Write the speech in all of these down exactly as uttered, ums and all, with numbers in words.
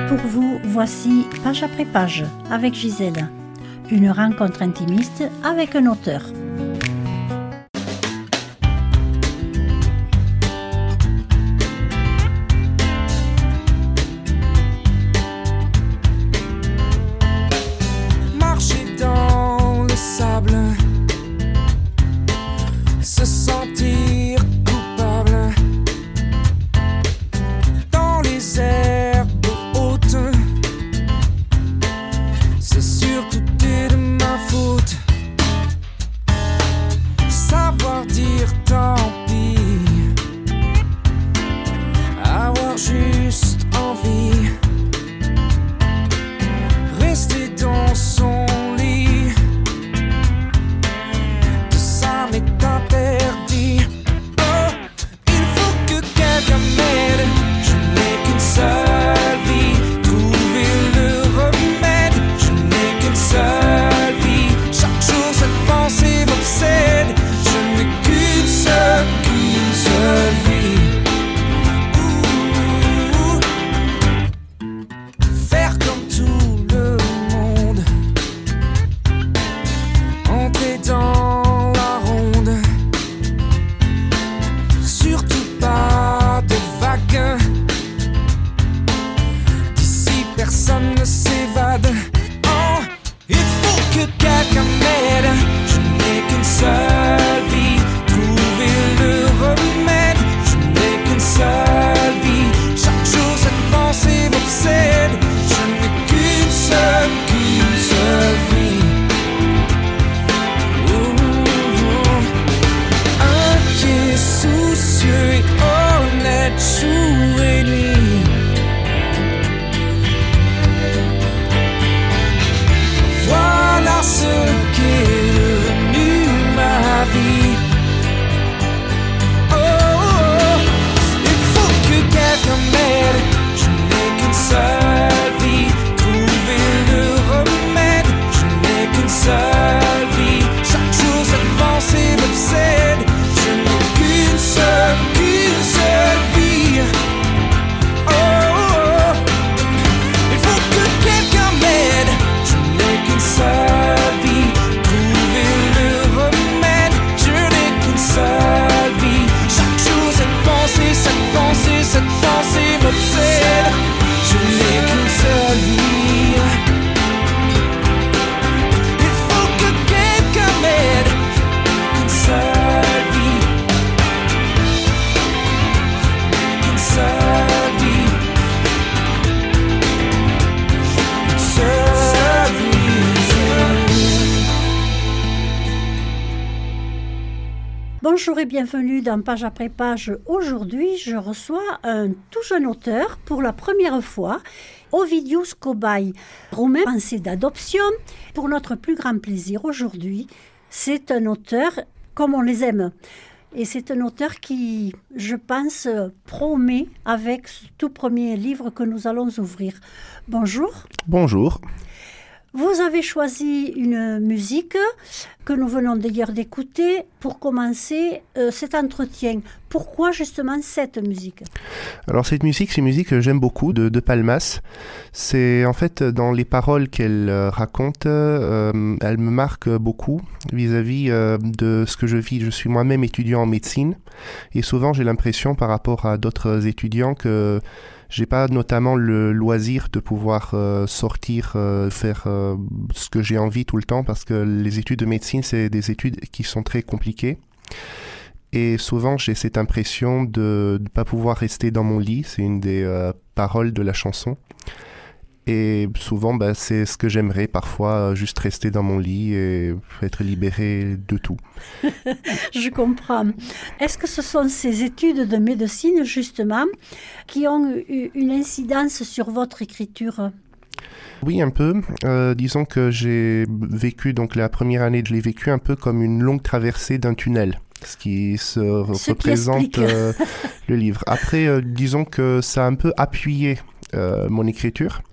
pour vous, voici Page après page avec Gisèle. Une rencontre intimiste avec un auteur. Marcher dans le sable, se sentir coupable dans les herbes hautes, c'est surtout de ma faute. Savoir dire tant pis, avoir juste envie, rester dans son lit, tout ça m'est interdit. Oh, il faut que quelqu'un m'aide, je n'ai qu'une seule vie, trouver le remède, je n'ai qu'une seule vie, chaque jour cette pensée m'obsède, je n'ai qu'une seule, qu'une seule vie. Ouh. Faire comme tout le monde, entrer dans la ronde, surtout pas de vagues, d'ici personne ne s'évade. Oh, il faut que quelqu'un m'aide, je n'ai qu'une seule vie, trouver le remède, je n'ai qu'une seule vie, chaque jour cette pensée m'obsède, je n'ai qu'une seule, qu'une seule vie. Ouh. Inquiet, soucieux et honnête, jour et nuit. Voilà ce qu'est devenu ma vie. Oh, oh, oh. Il faut que quelqu'un m'aide, je n'ai qu'une seule vie, trouver le remède, je n'ai qu'une seule vie, chaque jour cette pensée m'obsède, je n'ai qu'une seule, qu'une seule vie. Oh, oh, oh. Il faut que quelqu'un m'aide, je n'ai qu'une seule vie, trouver le remède, je n'ai qu'une seule vie, chaque jour cette pensée, cette pensée, cette pensée m'obsède, je n'ai qu'une seule vie. Il faut que quelqu'un m'aide, qu'une seule vie, qu'une seule vie, qu'une seule vie. Bonjour et bienvenue dans Page après page. Aujourd'hui, je reçois un tout jeune auteur pour la première fois, Ovidius Cobaye, romain pensée d'adoption. Pour notre plus grand plaisir aujourd'hui, c'est un auteur comme on les aime. Et c'est un auteur qui, je pense, promet avec ce tout premier livre que nous allons ouvrir. Bonjour. Bonjour. Vous avez choisi une musique que nous venons d'ailleurs d'écouter pour commencer euh, cet entretien. Pourquoi justement cette musique ? Alors cette musique, c'est une musique que j'aime beaucoup, de, de Palmas. C'est en fait dans les paroles qu'elle euh, raconte, euh, elle me marque beaucoup vis-à-vis euh, de ce que je vis. Je suis moi-même étudiant en médecine et souvent j'ai l'impression par rapport à d'autres étudiants que j'ai pas notamment le loisir de pouvoir euh, sortir, euh, faire euh, ce que j'ai envie tout le temps parce que les études de médecine, c'est des études qui sont très compliquées. Et souvent, j'ai cette impression de ne pas pouvoir rester dans mon lit. C'est une des euh, paroles de la chanson. Et souvent, bah, c'est ce que j'aimerais parfois, euh, juste rester dans mon lit et être libéré de tout. Je comprends. Est-ce que ce sont ces études de médecine, justement, qui ont eu une incidence sur votre écriture ? Oui, un peu. Euh, disons que j'ai vécu, donc la première année, je l'ai vécu un peu comme une longue traversée d'un tunnel. Ce qui se ce représente qui euh, le livre. Après, euh, disons que ça a un peu appuyé euh, mon écriture.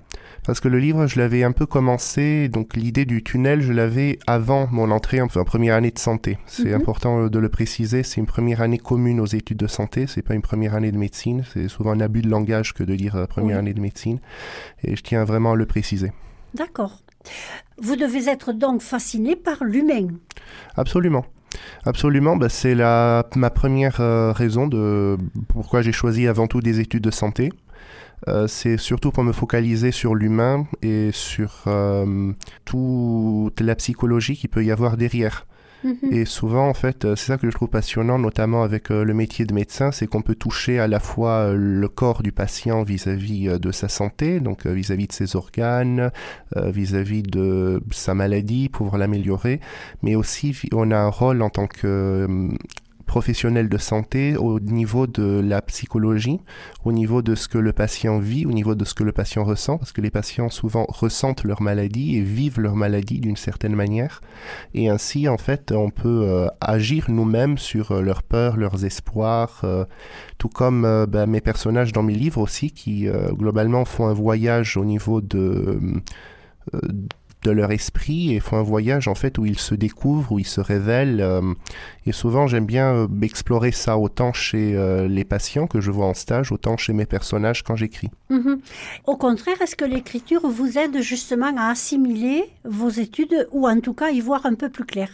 Parce que le livre, je l'avais un peu commencé, donc l'idée du tunnel, je l'avais avant mon entrée en première année de santé. C'est mm-hmm. important de le préciser, c'est une première année commune aux études de santé, c'est pas une première année de médecine, c'est souvent un abus de langage que de dire euh, première oui. année de médecine, et je tiens vraiment à le préciser. D'accord. Vous devez être donc fasciné par l'humain. Absolument. Absolument, bah c'est la, ma première euh, raison de pourquoi j'ai choisi avant tout des études de santé. Euh, c'est surtout pour me focaliser sur l'humain et sur euh, toute la psychologie qu'il peut y avoir derrière. Mm-hmm. Et souvent, en fait, c'est ça que je trouve passionnant, notamment avec euh, le métier de médecin, c'est qu'on peut toucher à la fois le corps du patient vis-à-vis euh, de sa santé, donc euh, vis-à-vis de ses organes, euh, vis-à-vis de sa maladie, pour l'améliorer, mais aussi on a un rôle en tant que euh, professionnel de santé au niveau de la psychologie, au niveau de ce que le patient vit, au niveau de ce que le patient ressent, parce que les patients souvent ressentent leur maladie et vivent leur maladie d'une certaine manière. Et ainsi, en fait, on peut euh, agir nous-mêmes sur euh, leurs peurs, leurs espoirs, euh, tout comme euh, bah, mes personnages dans mes livres aussi, qui euh, globalement font un voyage au niveau de... Euh, de leur esprit et font un voyage en fait où ils se découvrent, où ils se révèlent euh, et souvent j'aime bien euh, explorer ça autant chez euh, les patients que je vois en stage, autant chez mes personnages quand j'écris. Mmh. Au contraire, est-ce que l'écriture vous aide justement à assimiler vos études ou en tout cas y voir un peu plus clair?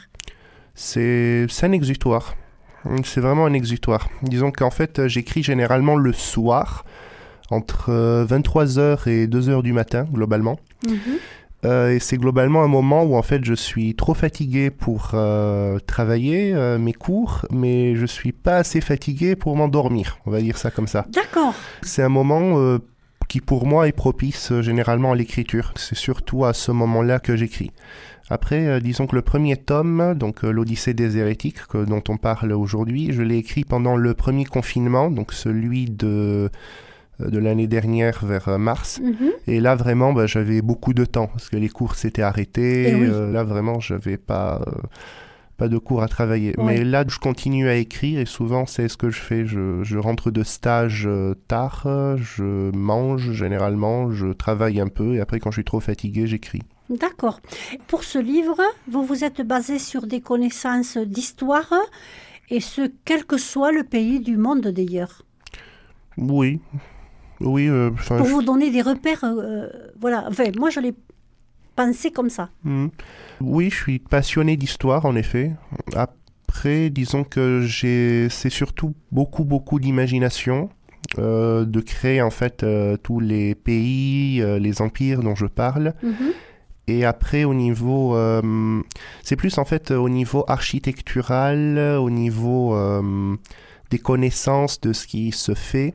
C'est, c'est un exutoire, c'est vraiment un exutoire. Disons qu'en fait j'écris généralement le soir entre vingt-trois heures et deux heures du matin globalement. Mmh. Euh, et c'est globalement un moment où en fait je suis trop fatigué pour euh, travailler euh, mes cours, mais je suis pas assez fatigué pour m'endormir, on va dire ça comme ça. D'accord. C'est un moment euh, qui pour moi est propice euh, généralement à l'écriture. C'est surtout à ce moment-là que j'écris. Après, euh, disons que le premier tome, donc euh, l'Odyssée des hérétiques, que, dont on parle aujourd'hui, je l'ai écrit pendant le premier confinement, donc celui de... de l'année dernière vers mars. Mm-hmm. Et là, vraiment, bah, j'avais beaucoup de temps parce que les cours s'étaient arrêtés. Oui. Euh, là, vraiment, j'avais pas, euh, pas de cours à travailler. Oui. Mais là, je continue à écrire et souvent, c'est ce que je fais. Je, je rentre de stage euh, tard, je mange généralement, je travaille un peu et après, quand je suis trop fatigué, j'écris. D'accord. Pour ce livre, vous vous êtes basé sur des connaissances d'histoire et ce, quel que soit le pays du monde d'ailleurs. Oui. Oui, euh, pour je... vous donner des repères, euh, voilà. Enfin, moi, je l'ai pensé comme ça. Mmh. Oui, je suis passionné d'histoire, en effet. Après, disons que j'ai, c'est surtout beaucoup, beaucoup d'imagination, euh, de créer en fait euh, tous les pays, euh, les empires dont je parle. Mmh. Et après, au niveau, euh, c'est plus en fait au niveau architectural, au niveau euh, des connaissances de ce qui se fait.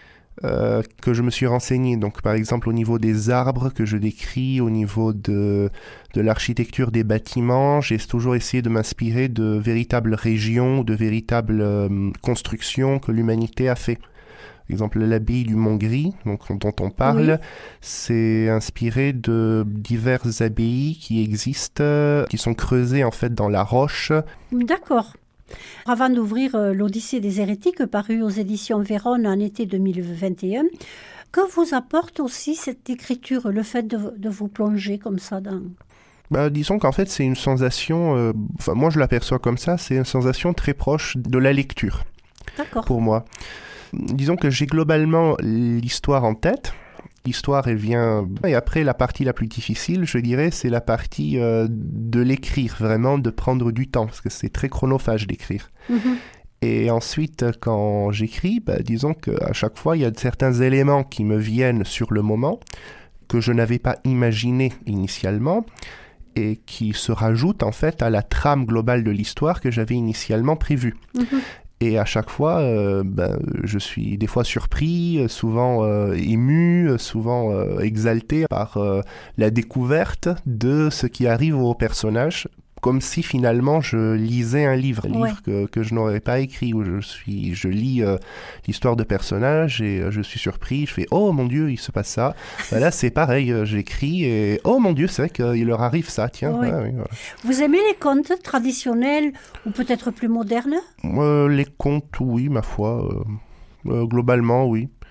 Euh, que je me suis renseigné, donc par exemple au niveau des arbres que je décris, au niveau de, de l'architecture des bâtiments, j'ai toujours essayé de m'inspirer de véritables régions, de véritables euh, constructions que l'humanité a fait. Par exemple, l'abbaye du Mont-Gris, donc, dont on parle, oui. C'est inspiré de diverses abbayes qui existent, qui sont creusées en fait dans la roche. D'accord. Avant d'ouvrir euh, l'Odyssée des hérétiques, paru aux éditions Vérone en été deux mille vingt et un, que vous apporte aussi cette écriture, le fait de, de vous plonger comme ça dans... Bah, disons qu'en fait, c'est une sensation, euh, enfin, moi je l'aperçois comme ça, c'est une sensation très proche de la lecture. D'accord. Pour moi. Disons que j'ai globalement l'histoire en tête. L'histoire, elle vient... Et après, la partie la plus difficile, je dirais, c'est la partie euh, de l'écrire, vraiment, de prendre du temps, parce que c'est très chronophage d'écrire. Mm-hmm. Et ensuite, quand j'écris, bah, disons qu'à chaque fois, il y a certains éléments qui me viennent sur le moment, que je n'avais pas imaginé initialement, et qui se rajoutent, en fait, à la trame globale de l'histoire que j'avais initialement prévue. Mm-hmm. Et à chaque fois, euh, ben, je suis des fois surpris, souvent euh, ému, souvent euh, exalté par euh, la découverte de ce qui arrive au personnage, comme si finalement je lisais un livre, un ouais. livre que, que je n'aurais pas écrit, où je, suis, je lis euh, l'histoire de personnages et euh, je suis surpris, je fais « Oh mon Dieu, il se passe ça ». Ben là, c'est pareil, euh, j'écris et « Oh mon Dieu, c'est vrai qu'il leur arrive ça, tiens. Ouais. » ouais, ouais, voilà. Vous aimez les contes traditionnels ou peut-être plus modernes ? euh, Les contes, oui, ma foi, euh, euh, globalement, oui.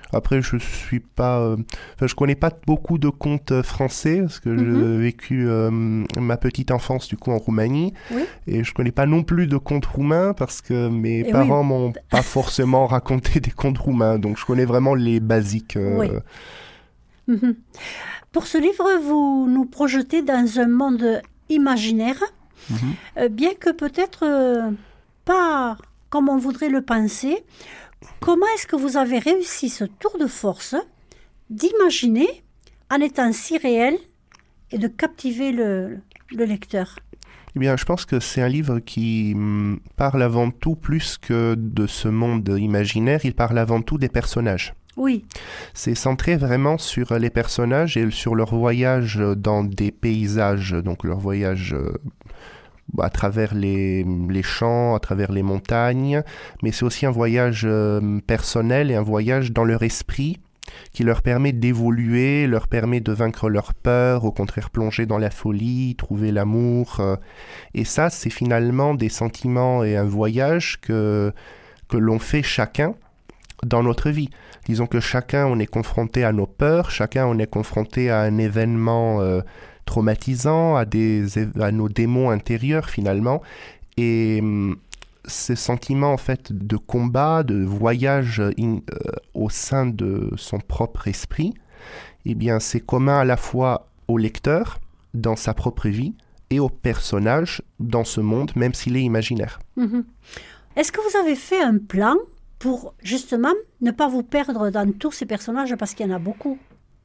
Après, je suis pas, euh, enfin, je connais pas beaucoup de contes français parce que Mhm. j'ai vécu euh, ma petite enfance du coup en Roumanie Oui. et je connais pas non plus de contes roumains parce que mes Et parents oui. m'ont pas forcément raconté des contes roumains, donc je connais vraiment les basiques. euh, Oui. Mhm. Pour ce livre, vous nous projetez dans un monde imaginaire, mhm. euh, bien que peut-être euh, pas comme on voudrait le penser. Comment est-ce que vous avez réussi ce tour de force d'imaginer en étant si réel et de captiver le, le lecteur? Eh bien, je pense que c'est un livre qui hum, parle avant tout, plus que de ce monde imaginaire, il parle avant tout des personnages. Oui. C'est centré vraiment sur les personnages et sur leur voyage dans des paysages, donc leur voyage euh, à travers les, les champs, à travers les montagnes, mais c'est aussi un voyage euh, personnel et un voyage dans leur esprit qui leur permet d'évoluer, leur permet de vaincre leur peur, au contraire plonger dans la folie, trouver l'amour. euh, et ça, c'est finalement des sentiments et un voyage que, que l'on fait chacun dans notre vie. Disons que chacun, on est confronté à nos peurs, chacun, on est confronté à un événement euh, traumatisant, à, des, à nos démons intérieurs finalement. Et hum, ce sentiment en fait de combat, de voyage in, euh, au sein de son propre esprit, eh bien c'est commun à la fois au lecteur dans sa propre vie et au personnage dans ce monde, même s'il est imaginaire. Mhm. Est-ce que vous avez fait un plan pour justement ne pas vous perdre dans tous ces personnages parce qu'il y en a beaucoup?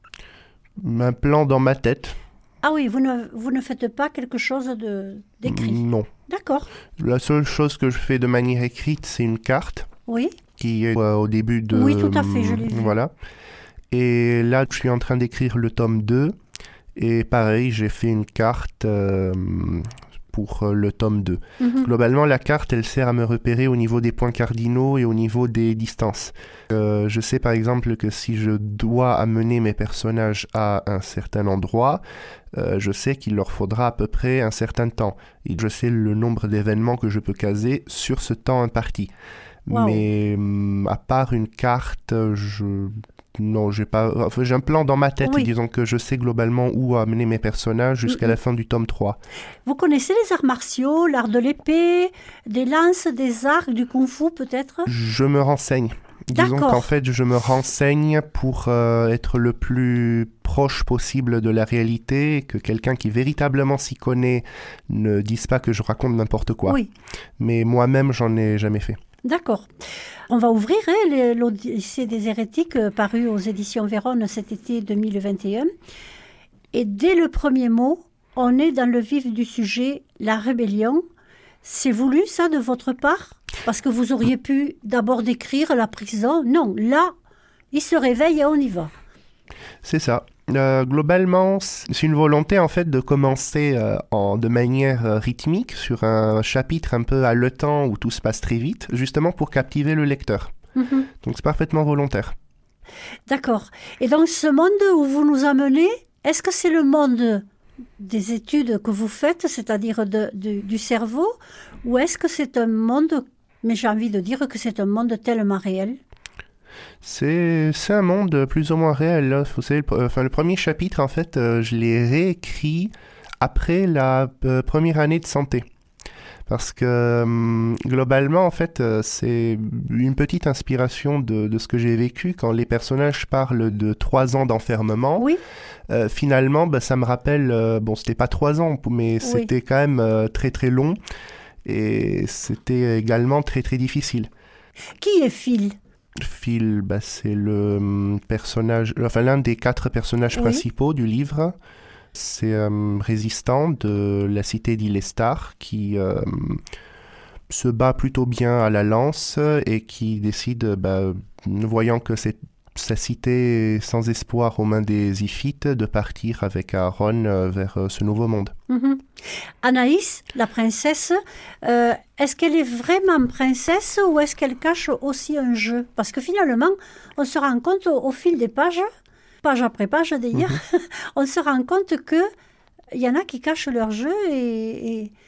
Un plan dans ma tête. Ah oui, vous ne, vous ne faites pas quelque chose de, d'écrit. Non. D'accord. La seule chose que je fais de manière écrite, c'est une carte Oui. qui est euh, au début de... Oui, tout à fait, je l'ai vu. Voilà. Et là, je suis en train d'écrire le tome deux. Et pareil, j'ai fait une carte euh, pour euh, le tome deux. Mhm. Globalement, la carte, elle sert à me repérer au niveau des points cardinaux et au niveau des distances. Euh, je sais par exemple que si je dois amener mes personnages à un certain endroit, euh, je sais qu'il leur faudra à peu près un certain temps. Et je sais le nombre d'événements que je peux caser sur ce temps imparti. Wow. Mais hum, à part une carte, je... Non, j'ai pas... Enfin, j'ai un plan dans ma tête, Oui. disons que je sais globalement où amener mes personnages jusqu'à Mhm. la fin du tome trois. Vous connaissez les arts martiaux, l'art de l'épée, des lances, des arcs, du kung-fu peut-être? Je me renseigne. Disons D'accord. qu'en fait, je me renseigne pour euh, être le plus proche possible de la réalité et que quelqu'un qui véritablement s'y connaît ne dise pas que je raconte n'importe quoi. Oui, Mais moi-même, j'en ai jamais fait. d'accord. On va ouvrir hein, les- l'Odyssée des hérétiques euh, paru aux éditions Vérone cet été deux mille vingt et un. Et dès le premier mot, on est dans le vif du sujet, la rébellion. C'est voulu ça de votre part? Parce que vous auriez pu d'abord décrire la prison. Non, là, il se réveille et on y va. C'est ça. Euh, globalement, c'est une volonté en fait de commencer euh, en, de manière euh, rythmique sur un chapitre un peu haletant où tout se passe très vite, justement pour captiver le lecteur. Mhm. Donc c'est parfaitement volontaire. D'accord. Et donc ce monde où vous nous amenez, est-ce que c'est le monde des études que vous faites, c'est-à-dire de- de- du cerveau, ou est-ce que c'est un monde, mais j'ai envie de dire que c'est un monde tellement réel? C'est, c'est un monde plus ou moins réel. Là. Vous savez, le, enfin, le premier chapitre, en fait, euh, je l'ai réécrit après la euh, première année de santé. Parce que euh, globalement, en fait, euh, c'est une petite inspiration de, de ce que j'ai vécu quand les personnages parlent de trois ans d'enfermement. Oui, Euh, finalement, bah, ça me rappelle, euh, bon, c'était pas trois ans, mais c'était quand même euh, très très long et c'était également très très difficile. qui est Phil? Phil, bah, c'est le hum, personnage, enfin l'un des quatre personnages Oui. principaux du livre. C'est un résistant de la cité d'Ilestar qui euh, se bat plutôt bien à la lance et qui décide, bah, voyant que c'est sa cité est sans espoir aux mains des Iphites, de partir avec Aaron euh, vers euh, ce nouveau monde. Mhm. Anaïs, la princesse, euh, est-ce qu'elle est vraiment princesse ou est-ce qu'elle cache aussi un jeu? Parce que finalement, on se rend compte au, au fil des pages, page après page d'ailleurs, on se rend compte qu'il y en a qui cachent leur jeu et, et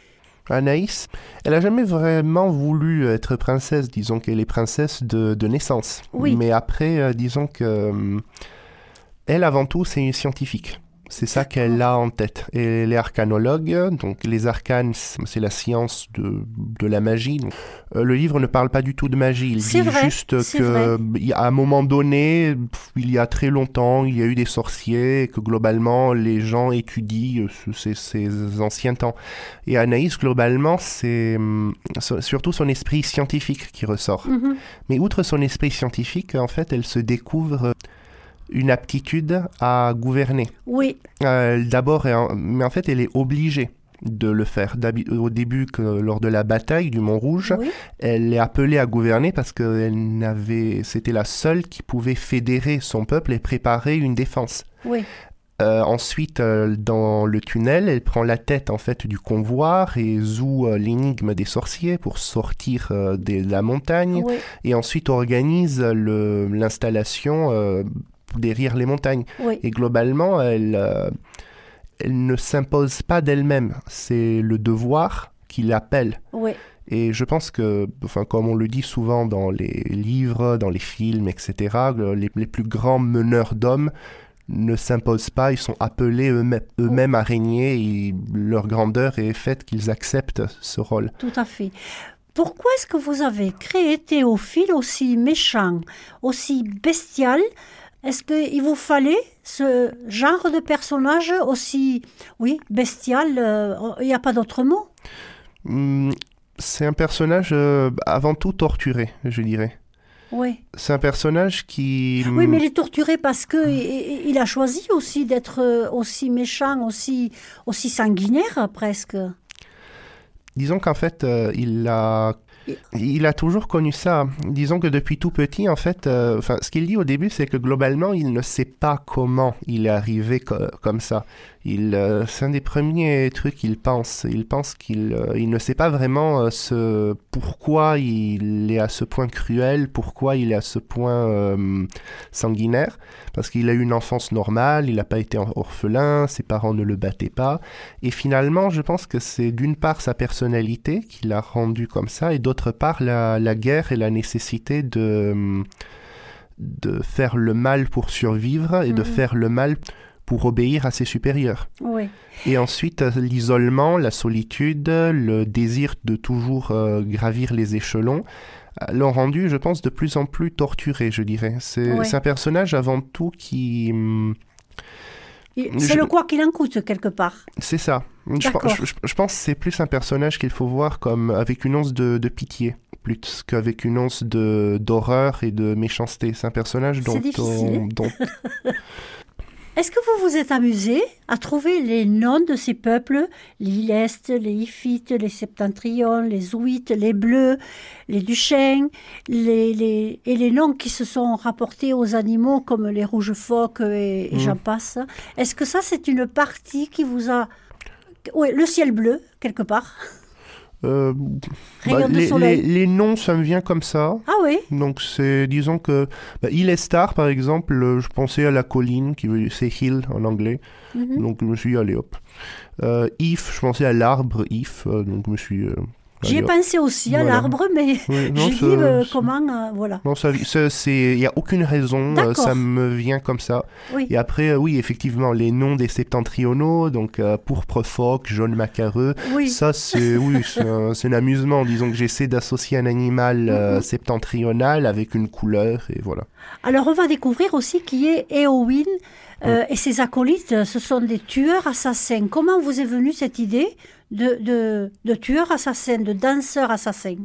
Anaïs, elle n'a jamais vraiment voulu être princesse. Disons qu'elle est princesse de, de naissance. Oui. Mais après, euh, disons que euh, elle, avant tout, c'est une scientifique. C'est ça qu'elle a en tête. Et elle est arcanologue, donc les arcanes, c'est la science de, de la magie. Donc, euh, le livre ne parle pas du tout de magie. Il c'est dit vrai, juste qu'à un moment donné, il y a très longtemps, il y a eu des sorciers et que globalement, les gens étudient ces, ces anciens temps. Et Anaïs, globalement, c'est surtout son esprit scientifique qui ressort. Mm-hmm. Mais outre son esprit scientifique, en fait, elle se découvre une aptitude à gouverner. Oui. Euh, d'abord, mais en fait, elle est obligée de le faire. Au début, que, lors de la bataille du Mont-Rouge, oui. Elle est appelée à gouverner parce que elle n'avait, c'était la seule qui pouvait fédérer son peuple et préparer une défense. Oui. Euh, ensuite, euh, dans le tunnel, elle prend la tête en fait du convoi, résout euh, l'énigme des sorciers pour sortir euh, de la montagne, oui. Et ensuite organise le, l'installation euh, derrière les montagnes. Oui. Et globalement, elle, euh, elle ne s'impose pas d'elle-même. C'est le devoir qui l'appelle. Oui. Et je pense que, enfin, comme on le dit souvent dans les livres, dans les films, et cetera, les, les plus grands meneurs d'hommes ne s'imposent pas, ils sont appelés eux-mêmes, eux-mêmes à régner et leur grandeur est faite qu'ils acceptent ce rôle. Tout à fait. Pourquoi est-ce que vous avez créé Théophile aussi méchant, aussi bestial ? Est-ce qu'il vous fallait ce genre de personnage aussi, oui, bestial, il euh, n'y a pas d'autre mot ? mmh, C'est un personnage euh, avant tout torturé, je dirais. Oui. C'est un personnage qui... Oui, mais il est torturé parce qu'il il a choisi aussi d'être aussi méchant, aussi, aussi sanguinaire presque. Disons qu'en fait, euh, il a... Il a toujours connu ça. Disons que depuis tout petit, en fait, euh, enfin, ce qu'il dit au début, c'est que globalement, il ne sait pas comment il est arrivé co- comme ça. Il, euh, c'est un des premiers trucs qu'il pense. Il pense qu'il euh, il ne sait pas vraiment euh, ce, pourquoi il est à ce point cruel, pourquoi il est à ce point euh, sanguinaire. Parce qu'il a eu une enfance normale, il n'a pas été orphelin, ses parents ne le battaient pas. Et finalement, je pense que c'est d'une part sa personnalité qui l'a rendu comme ça, et d'autre part la, la guerre et la nécessité de, de faire le mal pour survivre et mmh. de faire le mal pour obéir à ses supérieurs. Oui. Et ensuite, l'isolement, la solitude, le désir de toujours euh, gravir les échelons l'ont rendu, je pense, de plus en plus torturé, je dirais. C'est, oui. c'est un personnage avant tout qui... C'est je... le quoi qu'il en coûte, quelque part. C'est ça. Je, je, je pense que c'est plus un personnage qu'il faut voir comme avec une once de, de pitié, plus qu'avec une once de, d'horreur et de méchanceté. C'est un personnage dont... C'est difficile. On, dont... Est-ce que vous vous êtes amusé à trouver les noms de ces peuples, les Hilestes, les Hiphites, les Septentrions, les Ouites, les Bleus, les Duchesnes, les, les, et les noms qui se sont rapportés aux animaux comme les rouges phoques et, et mmh. j'en passe. Est-ce que ça, c'est une partie qui vous a... Oui, le ciel bleu, quelque part. Euh, bah, les, les, les noms, ça me vient comme ça. Ah oui. Donc, c'est, disons que... Bah, Ilestar, par exemple, euh, je pensais à la colline, qui veut c'est hill en anglais. Mm-hmm. Donc, je me suis dit, allez, hop. Euh, if, je pensais à l'arbre, if. Euh, donc, je me suis... Euh, J'y ai pensé aussi à voilà. l'arbre, mais oui, non, j'ai dit euh, comment... Euh, voilà. Non, ça, ça, c'est... Il n'y a aucune raison, euh, ça me vient comme ça. Oui. Et après, euh, oui, effectivement, les noms des septentrionaux, donc euh, pourpre phoque, jaune macareux, oui. ça, c'est, oui, c'est, un, c'est un amusement. Disons que j'essaie d'associer un animal euh, mm-hmm. septentrional avec une couleur, et voilà. Alors, on va découvrir aussi qui est Éowyn euh, mm. et ses acolytes. Ce sont des tueurs assassins. Comment vous est venue cette idée de, de, de tueurs assassins, de danseurs assassins?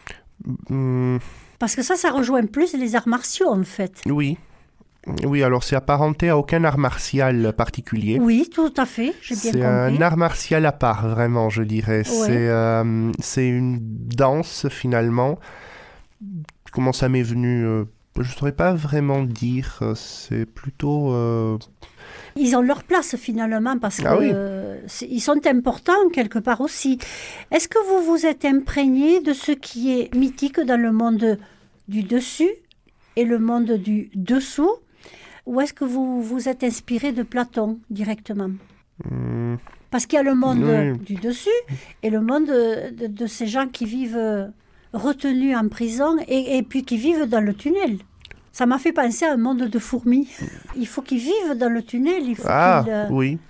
mm. Parce que ça, ça rejoint plus les arts martiaux, en fait. Oui. Oui, alors c'est apparenté à aucun art martial particulier. Oui, tout à fait, j'ai bien c'est compris. C'est un art martial à part, vraiment, je dirais. Ouais. C'est, euh, c'est une danse, finalement. Comment ça m'est venu euh, je ne saurais pas vraiment dire. C'est plutôt... Euh... Ils ont leur place, finalement, parce qu'ils ah oui. euh, sont importants, quelque part aussi. Est-ce que vous vous êtes imprégné de ce qui est mythique dans le monde du dessus et le monde du dessous? Ou est-ce que vous vous êtes inspiré de Platon directement? mmh. Parce qu'il y a le monde Oui. du dessus et le monde de, de, de ces gens qui vivent euh, retenus en prison et, et puis qui vivent dans le tunnel. Ça m'a fait penser à un monde de fourmis. Il faut qu'ils vivent dans le tunnel. Il faut Ah, qu'ils, euh, oui.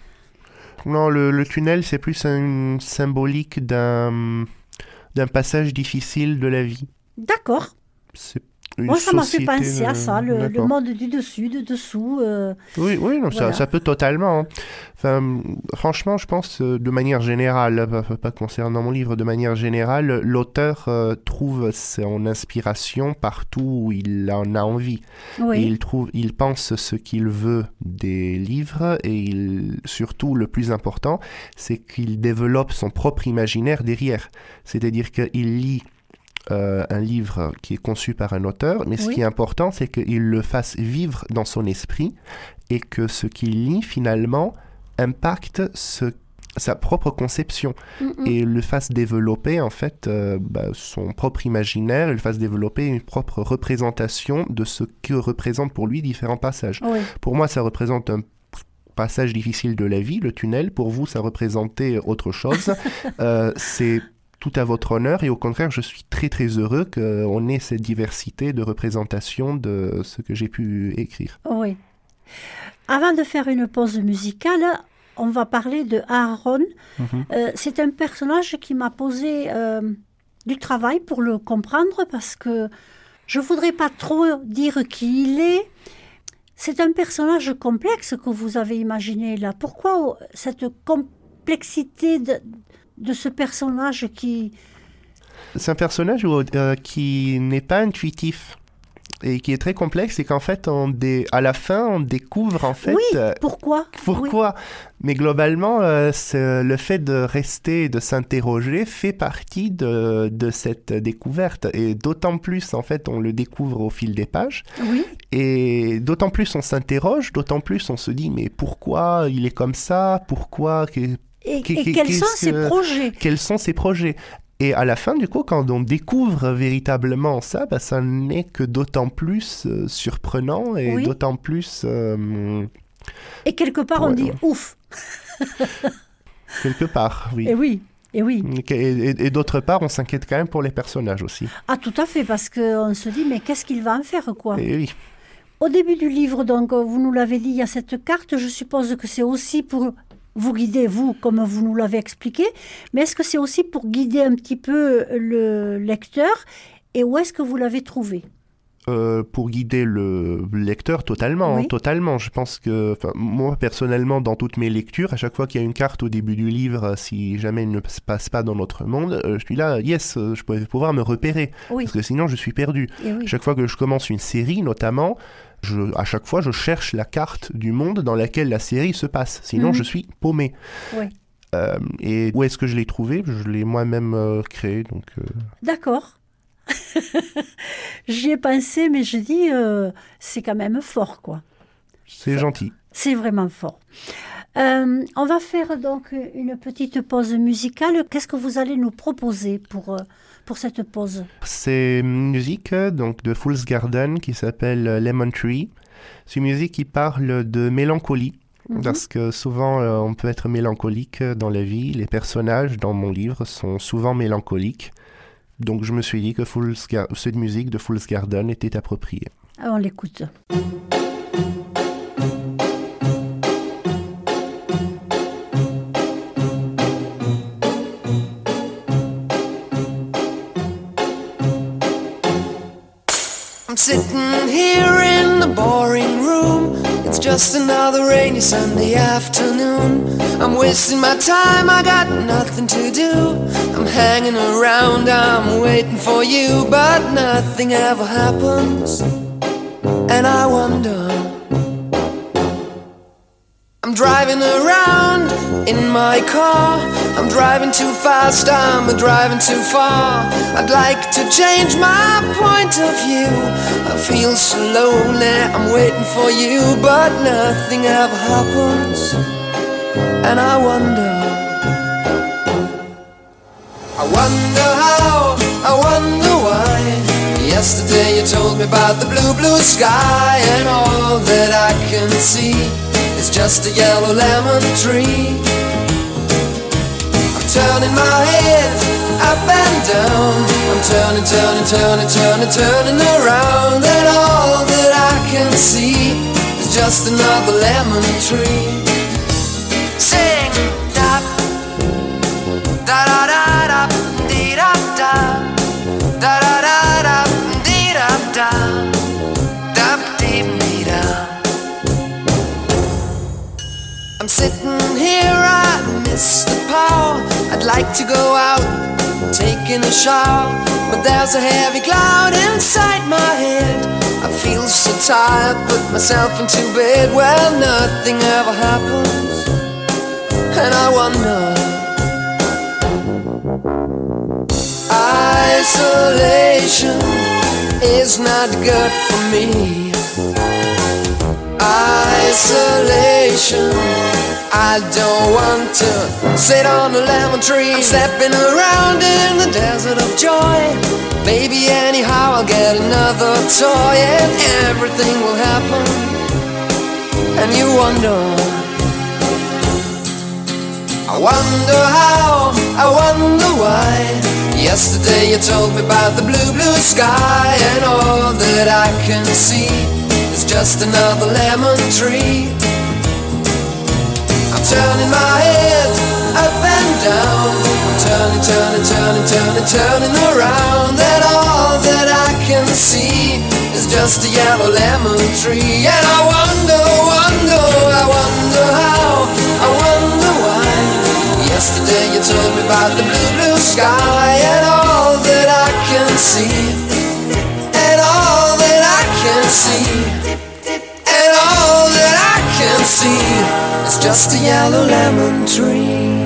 Non, le, le tunnel, c'est plus une symbolique d'un, d'un passage difficile de la vie. D'accord. C'est une Moi, ça m'a fait société penser à de- ça, le, le D'accord. monde du dessus, du dessous. euh, Oui, oui, non, Voilà. ça, ça peut totalement. hein. Enfin, franchement, je pense, euh, de manière générale, pas, pas concernant mon livre, de manière générale, l'auteur euh, trouve son inspiration partout où il en a envie. Et oui, il trouve, il pense ce qu'il veut des livres et il, surtout, le plus important, c'est qu'il développe son propre imaginaire derrière. C'est-à-dire qu'il lit euh, un livre qui est conçu par un auteur, mais ce Oui. qui est important, c'est qu'il le fasse vivre dans son esprit et que ce qu'il lit, finalement, impacte ce, sa propre conception Mm, mm. et le fasse développer, en fait, euh, bah, son propre imaginaire, et le fasse développer une propre représentation de ce que représentent pour lui différents passages. Oui. Pour moi, ça représente un passage difficile de la vie, le tunnel. Pour vous, ça représentait autre chose. Euh, c'est tout à votre honneur et au contraire, je suis très très heureux qu'on ait cette diversité de représentation de ce que j'ai pu écrire. Oui. Avant de faire une pause musicale, on va parler de Aaron. Mhm. Euh, c'est un personnage qui m'a posé euh, du travail pour le comprendre parce que je ne voudrais pas trop dire qui il est. C'est un personnage complexe que vous avez imaginé là. Pourquoi cette complexité de, de ce personnage qui... C'est un personnage euh, qui n'est pas intuitif et qui est très complexe et qu'en fait, on dé... à la fin, on découvre en fait... Oui, euh, pourquoi Pourquoi ? Mais globalement, euh, c'est- le fait de rester et de s'interroger fait partie de, de cette découverte. Et d'autant plus, en fait, on le découvre au fil des pages. Oui, Et d'autant plus on s'interroge, d'autant plus on se dit, mais pourquoi il est comme ça ? Pourquoi ? Que- et, Qu'est- et qu'est- quels sont qu'est-ce ses que- projets? Quels sont ses projets ? Et à la fin, du coup, quand on découvre véritablement ça, bah, ça n'est que d'autant plus euh, surprenant et Oui. d'autant plus... euh, Et quelque part, on Ouais, dit ouais. ouf. quelque part, oui. Et oui, et oui. Et, et- et d'autre part, on s'inquiète quand même pour les personnages aussi. Ah, tout à fait, parce qu'on se dit, mais qu'est-ce qu'il va en faire, quoi? Et oui. Au début du livre, donc, vous nous l'avez dit, il y a cette carte. Je suppose que c'est aussi pour vous guider, vous, comme vous nous l'avez expliqué. Mais est-ce que c'est aussi pour guider un petit peu le lecteur? Et où est-ce que vous l'avez trouvé? Euh, pour guider le lecteur totalement, Oui. hein, totalement. Je pense que, enfin, moi personnellement, dans toutes mes lectures, à chaque fois qu'il y a une carte au début du livre, euh, si jamais il ne se passe pas dans notre monde, euh, je suis là, yes, euh, je pourrais pouvoir me repérer, Oui, parce que sinon je suis perdu. et oui. Chaque fois que je commence une série, notamment, je, à chaque fois je cherche la carte du monde dans laquelle la série se passe, sinon Mhm. je suis paumé. Oui. Euh, et où est-ce que je l'ai trouvé ? Je l'ai moi-même euh, créé, donc... euh, D'accord. J'y ai pensé, mais je dis, euh, c'est quand même fort, quoi. c'est gentil. C'est vraiment fort. Euh, on va faire donc une petite pause musicale. Qu'est-ce que vous allez nous proposer pour, euh, pour cette pause? C'est une musique euh, donc, de Fool's Garden qui s'appelle euh, Lemon Tree. C'est une musique qui parle de mélancolie, Mhm. parce que souvent euh, on peut être mélancolique dans la vie. Les personnages dans mon livre sont souvent mélancoliques. Donc je me suis dit que Fool's Gar- cette musique de Fool's Garden était appropriée. Ah, on l'écoute. I'm sitting here in the boring room. It's just another rainy Sunday afternoon. I'm wasting my time, I got nothing to do. I'm hanging around, I'm waiting for you, but nothing ever happens. And I wonder, I'm driving around in my car. I'm driving too fast, I'm driving too far. I'd like to change my point of view. I feel so lonely, I'm waiting for you, but nothing ever happens. And I wonder, I wonder how, I wonder why. Yesterday you told me about the blue, blue sky, and all that I can see is just a yellow lemon tree. turning my head up and down. I'm turning, turning, turning, turning, turning around, and all that I can see is just another lemon tree. Sing da da da da da dee da da da da da da dee da da da dee dee da. I'm sitting here, I miss the power. I'd like to go out, taking a shower, but there's a heavy cloud inside my head. I feel so tired, put myself into bed. Well, nothing ever happens, and I wonder. Isolation is not good for me. Isolation, I don't want to sit on a lemon tree. I'm stepping around in the desert of joy. Maybe anyhow I'll get another toy, and everything will happen, and you wonder. I wonder how, I wonder why. Yesterday you told me about the blue, blue sky, and all that I can see is just another lemon tree. I'm turning my head up and down. I'm turning, turning, turning, turning, turning around, and all that I can see is just a yellow lemon tree. And I wonder, wonder, I wonder how, I wonder why. Yesterday you told me about the blue, blue sky, and all that I can see, and all that I can see, and all that I can see is just a yellow lemon tree.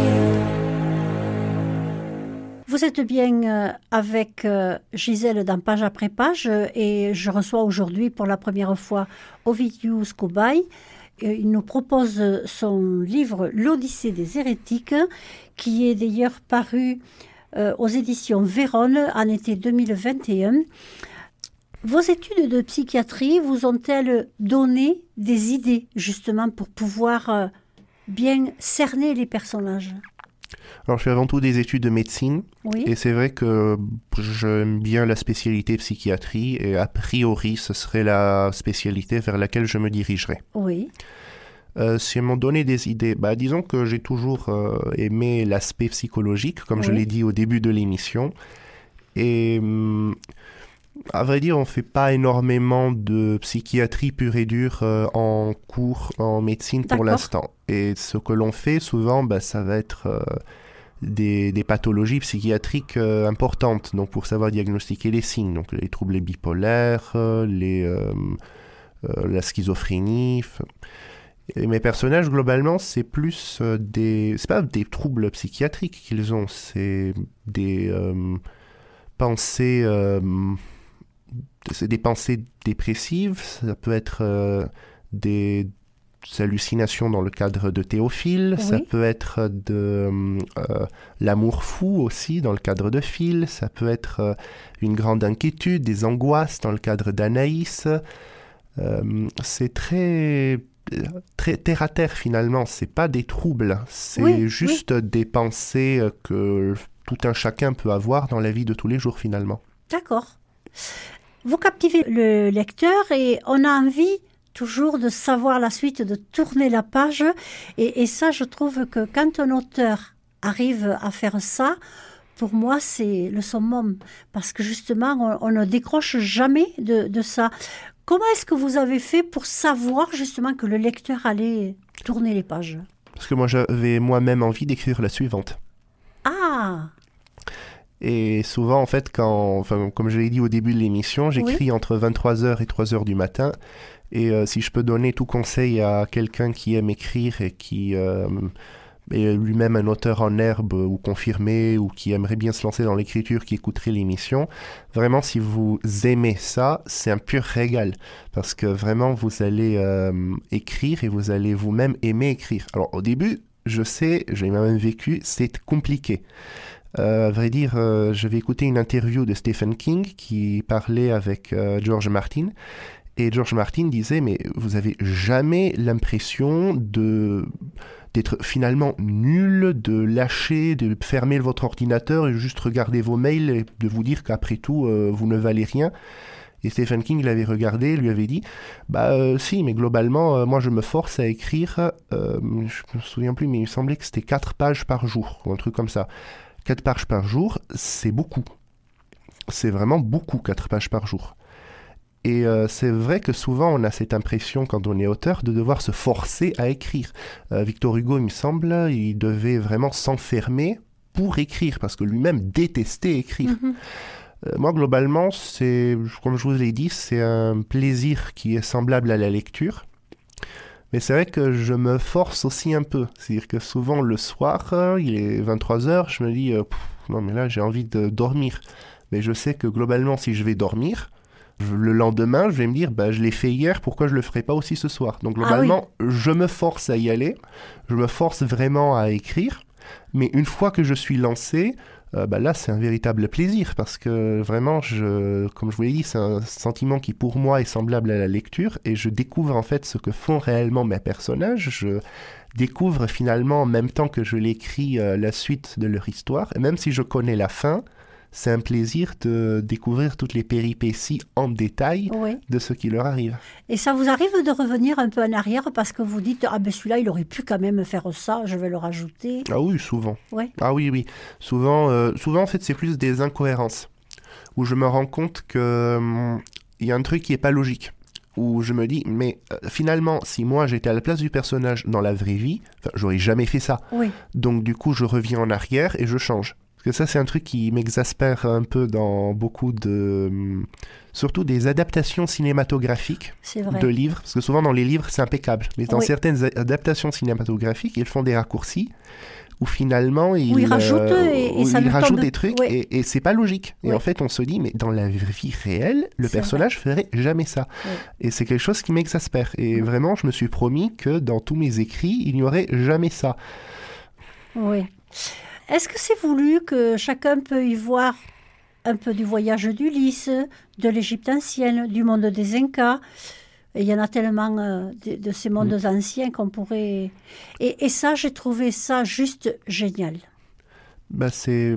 Vous êtes bien euh, avec euh, Gisèle dans Page après Page, et je reçois aujourd'hui pour la première fois Ovidius Kobai. Il nous propose son livre L'Odyssée des hérétiques, qui est d'ailleurs paru euh, aux éditions Vérone en été deux mille vingt et un. Vos études de psychiatrie vous ont-elles donné des idées justement pour pouvoir euh, bien cerner les personnages ? Alors, je fais avant tout des études de médecine, oui. Et c'est vrai que j'aime bien la spécialité psychiatrie, et a priori, ce serait la spécialité vers laquelle je me dirigerais. Oui. Euh, si elles m'ont donné des idées, bah, disons que j'ai toujours euh, aimé l'aspect psychologique, comme oui. je l'ai dit au début de l'émission, et hum, à vrai dire, on ne fait pas énormément de psychiatrie pure et dure euh, en cours, en médecine pour D'accord. l'instant. Et ce que l'on fait souvent, bah, ça va être euh, des, des pathologies psychiatriques euh, importantes, donc pour savoir diagnostiquer les signes, donc les troubles bipolaires, euh, les, euh, euh, la schizophrénie. Et mes personnages, globalement, c'est plus euh, des... C'est pas des troubles psychiatriques qu'ils ont, c'est des euh, pensées... Euh, c'est des pensées dépressives, ça peut être euh, des hallucinations dans le cadre de Théophile, oui. Ça peut être de euh, l'amour fou aussi dans le cadre de Phil, ça peut être euh, une grande inquiétude, des angoisses dans le cadre d'Anaïs. Euh, c'est très, très terre à terre finalement, c'est pas des troubles, c'est oui, juste oui. des pensées que tout un chacun peut avoir dans la vie de tous les jours finalement. D'accord. Vous captivez le lecteur et on a envie toujours de savoir la suite, de tourner la page. Et, et ça, je trouve que quand un auteur arrive à faire ça, pour moi, c'est le summum. Parce que justement, on, on ne décroche jamais de, de ça. Comment est-ce que vous avez fait pour savoir justement que le lecteur allait tourner les pages ? Parce que moi, j'avais moi-même envie d'écrire la suivante. Ah ! Et souvent, en fait, quand, enfin, comme je l'ai dit au début de l'émission, j'écris oui. entre vingt-trois heures et trois heures du matin. Et euh, si je peux donner tout conseil à quelqu'un qui aime écrire et qui euh, est lui-même un auteur en herbe ou confirmé ou qui aimerait bien se lancer dans l'écriture, qui écouterait l'émission, vraiment, si vous aimez ça, c'est un pur régal. Parce que vraiment, vous allez euh, écrire et vous allez vous-même aimer écrire. Alors, au début, je sais, j'ai même vécu, c'est compliqué. Euh, à vrai dire, euh, je vais écouter une interview de Stephen King qui parlait avec euh, George Martin. Et George Martin disait, mais vous avez jamais l'impression de, d'être finalement nul, de lâcher, de fermer votre ordinateur et juste regarder vos mails et de vous dire qu'après tout, euh, vous ne valez rien. Et Stephen King l'avait regardé, lui avait dit « Bah euh, si, mais globalement, euh, moi je me force à écrire, euh, je me souviens plus, mais il me semblait que c'était quatre pages par jour, ou un truc comme ça. quatre pages par jour, c'est beaucoup. C'est vraiment beaucoup, quatre pages par jour. » Et euh, c'est vrai que souvent on a cette impression quand on est auteur de devoir se forcer à écrire. Euh, Victor Hugo, il me semble, il devait vraiment s'enfermer pour écrire, parce que lui-même détestait écrire. Mm-hmm. Euh, moi, globalement, c'est, comme je vous l'ai dit, c'est un plaisir qui est semblable à la lecture. Mais c'est vrai que je me force aussi un peu. C'est-à-dire que souvent, le soir, euh, il est vingt-trois heures, je me dis euh, « Non, mais là, j'ai envie de dormir. » Mais je sais que globalement, si je vais dormir, je, le lendemain, je vais me dire bah, « Je l'ai fait hier, pourquoi je ne le ferai pas aussi ce soir ?» Donc, globalement, ah oui. je me force à y aller. Je me force vraiment à écrire. Mais une fois que je suis lancé... Euh, bah là, c'est un véritable plaisir parce que vraiment, je, comme je vous l'ai dit, c'est un sentiment qui pour moi est semblable à la lecture et je découvre en fait ce que font réellement mes personnages. Je découvre finalement en même temps que je l'écris euh, la suite de leur histoire et même si je connais la fin, c'est un plaisir de découvrir toutes les péripéties en détail oui. de ce qui leur arrive. Et ça vous arrive de revenir un peu en arrière parce que vous dites « Ah ben celui-là, il aurait pu quand même faire ça, je vais le rajouter ». Ah oui, souvent. Ouais. Ah oui, oui. Souvent, euh, souvent, en fait, c'est plus des incohérences où je me rends compte qu'il hum, y a un truc qui n'est pas logique. Où je me dis, mais euh, finalement, si moi j'étais à la place du personnage dans la vraie vie, j'aurais jamais fait ça. Oui. Donc du coup, je reviens en arrière et je change. Parce que ça, c'est un truc qui m'exaspère un peu dans beaucoup de... Surtout des adaptations cinématographiques de livres. Parce que souvent, dans les livres, c'est impeccable. Mais dans oui. certaines adaptations cinématographiques, ils font des raccourcis où finalement, ils, où ils rajoutent, euh, et, et où ça ils rajoutent tombe... des trucs oui. et, et c'est pas logique. Et oui. en fait, on se dit, mais dans la vie réelle, le c'est personnage vrai. ferait jamais ça. Oui. Et c'est quelque chose qui m'exaspère. Et oui. vraiment, je me suis promis que dans tous mes écrits, il n'y aurait jamais ça. Oui. Est-ce que c'est voulu que chacun peut y voir un peu du voyage d'Ulysse, de l'Égypte ancienne, du monde des Incas? Et il y en a tellement euh, de, de ces mondes mmh. anciens qu'on pourrait... Et, et ça, j'ai trouvé ça juste génial. Bah, c'est...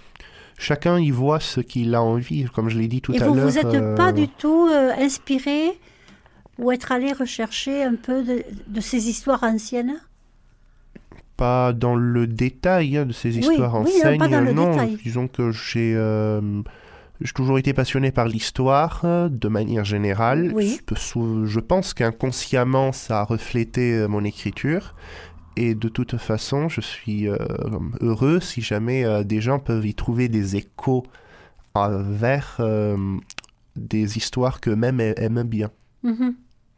Chacun y voit ce qu'il a envie, comme je l'ai dit tout et à vous, l'heure. Et vous n'êtes euh... pas du tout euh, inspiré ou être allé rechercher un peu de, de ces histoires anciennes? Pas dans le détail hein, de ces oui, histoires oui, anciennes, non, pas dans le non. détail. Disons que j'ai, euh, j'ai toujours été passionné par l'histoire, euh, de manière générale. Oui. Je, je pense qu'inconsciemment, ça a reflété euh, mon écriture. Et de toute façon, je suis euh, heureux si jamais euh, des gens peuvent y trouver des échos euh, vers euh, des histoires qu'eux-mêmes aiment bien. Mm-hmm.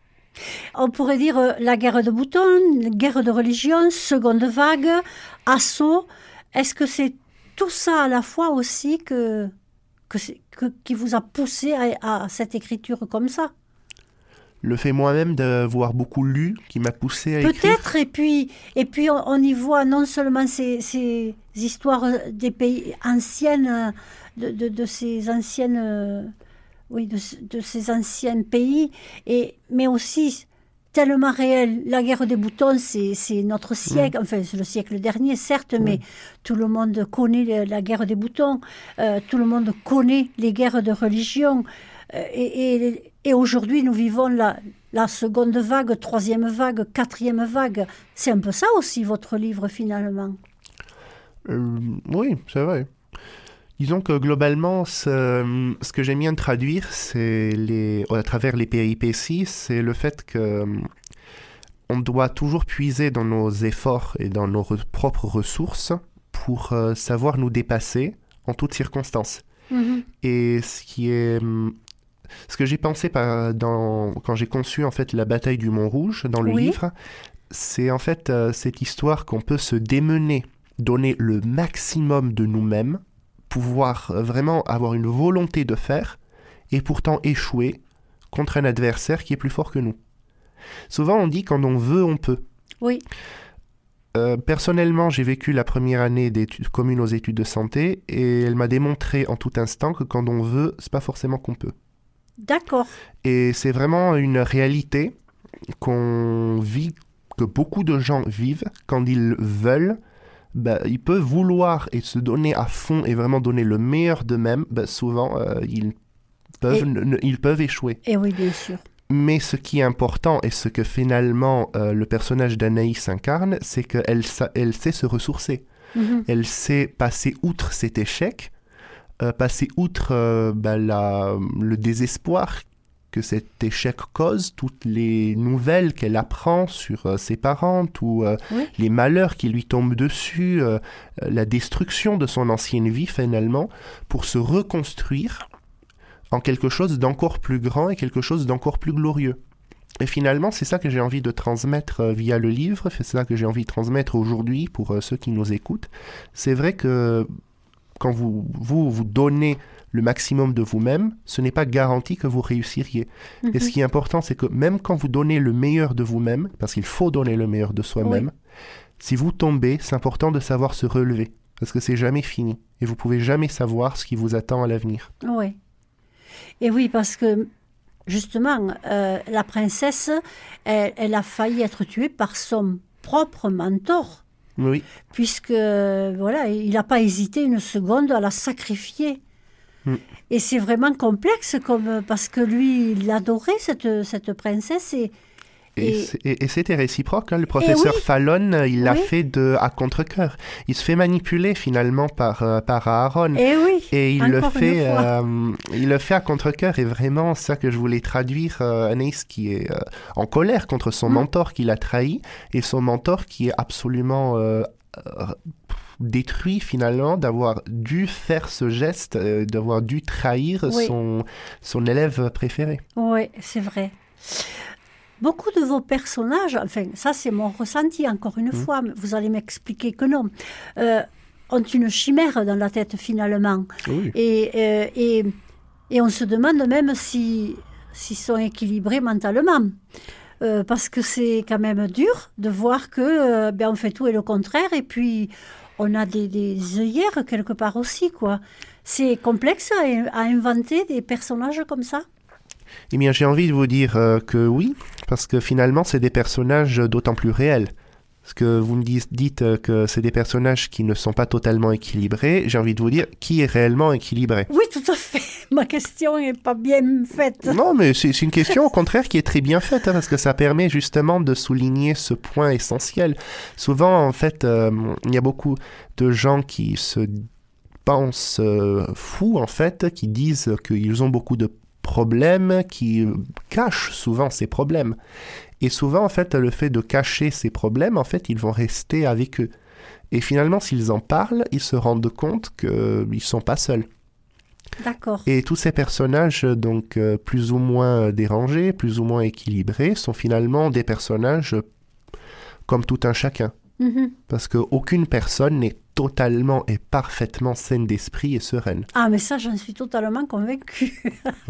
On pourrait dire euh, la guerre de Bouton, la guerre de religion, seconde vague, assaut. Est-ce que c'est tout ça à la fois aussi que, que, que, qui vous a poussé à, à cette écriture comme ça? Le fait moi-même d'avoir beaucoup lu qui m'a poussé à Peut-être, écrire. Peut-être, et puis, et puis on, on y voit non seulement ces, ces histoires des pays anciennes, de, de, de ces anciennes... Euh, Oui, de, de ces anciens pays, et, mais aussi tellement réel. La guerre des boutons, c'est, c'est notre siècle, mmh. enfin c'est le siècle dernier, certes, mmh. mais tout le monde connaît la guerre des boutons, euh, tout le monde connaît les guerres de religion, euh, et, et, et aujourd'hui nous vivons la, la seconde vague, troisième vague, quatrième vague. C'est un peu ça aussi votre livre finalement. Euh, oui, c'est vrai. Disons que globalement, ce, ce que j'aime bien traduire, c'est les, à travers les péripéties, c'est le fait que on doit toujours puiser dans nos efforts et dans nos re- propres ressources pour euh, savoir nous dépasser en toutes circonstances. Mm-hmm. Et ce qui est, ce que j'ai pensé par, dans, quand j'ai conçu en fait la bataille du Mont Rouge dans le oui. livre, c'est en fait euh, cette histoire qu'on peut se démener, donner le maximum de nous-mêmes, pouvoir vraiment avoir une volonté de faire et pourtant échouer contre un adversaire qui est plus fort que nous. Souvent on dit quand on veut, on peut. Oui. Euh, personnellement, j'ai vécu la première année d'études communes aux études de santé et elle m'a démontré en tout instant que quand on veut, c'est pas forcément qu'on peut. D'accord. Et c'est vraiment une réalité qu'on vit que beaucoup de gens vivent quand ils veulent. Bah, ils peuvent vouloir et se donner à fond et vraiment donner le meilleur d'eux-mêmes. Bah, souvent, euh, ils, peuvent, et, ne, ils peuvent échouer. Et oui, bien sûr. Mais ce qui est important et ce que finalement euh, le personnage d'Anaïs incarne, c'est qu'elle elle sait se ressourcer. Mm-hmm. Elle sait passer outre cet échec, euh, passer outre euh, bah, la, le désespoir que cet échec cause, toutes les nouvelles qu'elle apprend sur euh, ses parents, tous euh, oui. les malheurs qui lui tombent dessus, euh, la destruction de son ancienne vie finalement, pour se reconstruire en quelque chose d'encore plus grand et quelque chose d'encore plus glorieux. Et finalement, c'est ça que j'ai envie de transmettre euh, via le livre, c'est ça que j'ai envie de transmettre aujourd'hui pour euh, ceux qui nous écoutent. C'est vrai que quand vous vous, vous donnez le maximum de vous-même, ce n'est pas garanti que vous réussiriez. Mm-hmm. Et ce qui est important, c'est que même quand vous donnez le meilleur de vous-même, parce qu'il faut donner le meilleur de soi-même, oui. si vous tombez, c'est important de savoir se relever, parce que c'est jamais fini. Et vous pouvez jamais savoir ce qui vous attend à l'avenir. Oui. Et oui, parce que justement, euh, la princesse, elle, elle a failli être tuée par son propre mentor. Oui. Puisque, voilà, il n'a pas hésité une seconde à la sacrifier. Mm. Et c'est vraiment complexe comme, parce que lui, il adorait cette, cette princesse et... Et, et, et c'était réciproque, hein. Le professeur oui. Fallon, il l'a oui. fait de, à contre-cœur. Il se fait manipuler finalement par, euh, par Aaron. Et, oui, et il, le fait, euh, il le fait à contre-cœur. Et vraiment, ça que je voulais traduire, euh, Anaïs qui est euh, en colère contre son mm. mentor qui l'a trahi, et son mentor qui est absolument... Euh, euh, détruit finalement d'avoir dû faire ce geste, euh, d'avoir dû trahir oui. son, son élève préféré. Oui, c'est vrai. Beaucoup de vos personnages, enfin ça c'est mon ressenti encore une mmh. fois, mais vous allez m'expliquer que non, euh, ont une chimère dans la tête finalement. Oui. Et, euh, et, et on se demande même si, s'ils sont équilibrés mentalement. Euh, parce que c'est quand même dur de voir que euh, ben on fait tout et le contraire, et puis on a des, des œillères quelque part aussi, quoi. C'est complexe à, à inventer des personnages comme ça. Eh bien, j'ai envie de vous dire euh, que oui, parce que finalement, c'est des personnages d'autant plus réels. Parce que vous me dites, dites euh, que c'est des personnages qui ne sont pas totalement équilibrés. J'ai envie de vous dire, qui est réellement équilibré ? Oui, tout à fait. Ma question n'est pas bien faite. Non, mais c'est, c'est une question, au contraire, qui est très bien faite, hein, parce que ça permet justement de souligner ce point essentiel. Souvent, en fait, euh, il y a beaucoup de gens qui se pensent euh, fous, en fait, qui disent qu'ils ont beaucoup de problèmes, qui cachent souvent ces problèmes. Et souvent, en fait, le fait de cacher ces problèmes, en fait, ils vont rester avec eux. Et finalement, s'ils en parlent, ils se rendent compte qu'ils ne sont pas seuls. D'accord. Et tous ces personnages, donc, euh, plus ou moins dérangés, plus ou moins équilibrés, sont finalement des personnages comme tout un chacun. Mm-hmm. Parce qu'aucune personne n'est totalement et parfaitement saine d'esprit et sereine. Ah, mais ça, j'en suis totalement convaincue.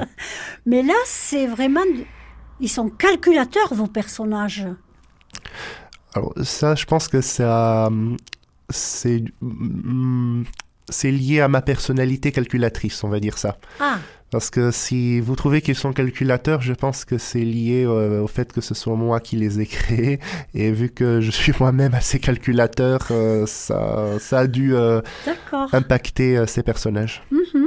Mais là, c'est vraiment... Ils sont calculateurs, vos personnages. Alors, ça, je pense que ça... C'est... C'est lié à ma personnalité calculatrice, on va dire ça. Ah. Parce que si vous trouvez qu'ils sont calculateurs, je pense que c'est lié euh, au fait que ce soit moi qui les ai créés. Et vu que je suis moi-même assez calculateur, euh, ça, ça a dû euh, impacter euh, ces personnages. Mm-hmm.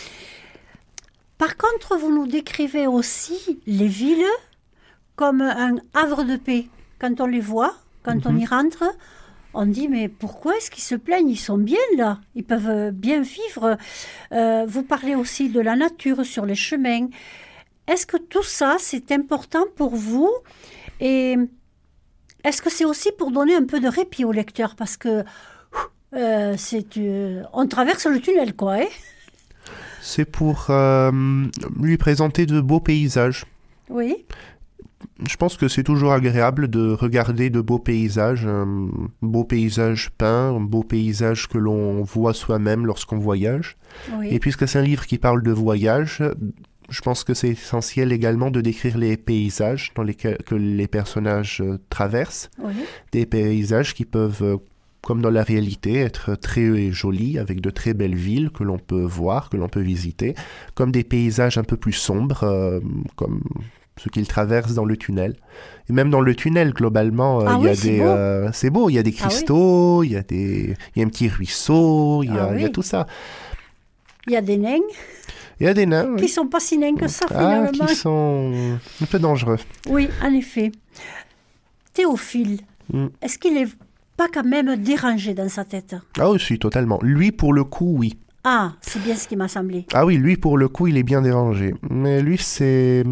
Par contre, vous nous décrivez aussi les villes comme un havre de paix. Quand on les voit, quand mm-hmm. on y rentre... On dit, mais pourquoi est-ce qu'ils se plaignent ? Ils sont bien là, ils peuvent bien vivre. Euh, vous parlez aussi de la nature sur les chemins. Est-ce que tout ça, c'est important pour vous ? Et est-ce que c'est aussi pour donner un peu de répit au lecteur ? Parce que euh, c'est, euh, on traverse le tunnel, quoi. Hein ? C'est pour euh, lui présenter de beaux paysages. Oui. Je pense que c'est toujours agréable de regarder de beaux paysages, un beau paysage peint, un beau paysage que l'on voit soi-même lorsqu'on voyage. Oui. Et puisque c'est un livre qui parle de voyage, je pense que c'est essentiel également de décrire les paysages dans lesquels que les personnages traversent. Oui. Des paysages qui peuvent, comme dans la réalité, être très jolis, avec de très belles villes que l'on peut voir, que l'on peut visiter, comme des paysages un peu plus sombres, euh, comme... ce qu'il traverse dans le tunnel. Et même dans le tunnel, globalement, Ah il y a oui, c'est des, beau. euh, c'est beau. Il y a des Ah oui. cristaux, il y a des, il y a un petit ruisseau, il y a, Ah il y a oui. tout ça. Il y a des nains Il y a des nains, qui oui. sont pas si nains que ça, Ah, finalement. qui sont un peu dangereux. Oui, en effet. Théophile, Mm. est-ce qu'il n'est pas quand même dérangé dans sa tête? Ah oui, si, totalement. Lui, pour le coup, oui. Ah, c'est bien ce qui m'a semblé. Ah oui, lui, pour le coup, il est bien dérangé. Mais lui, c'est...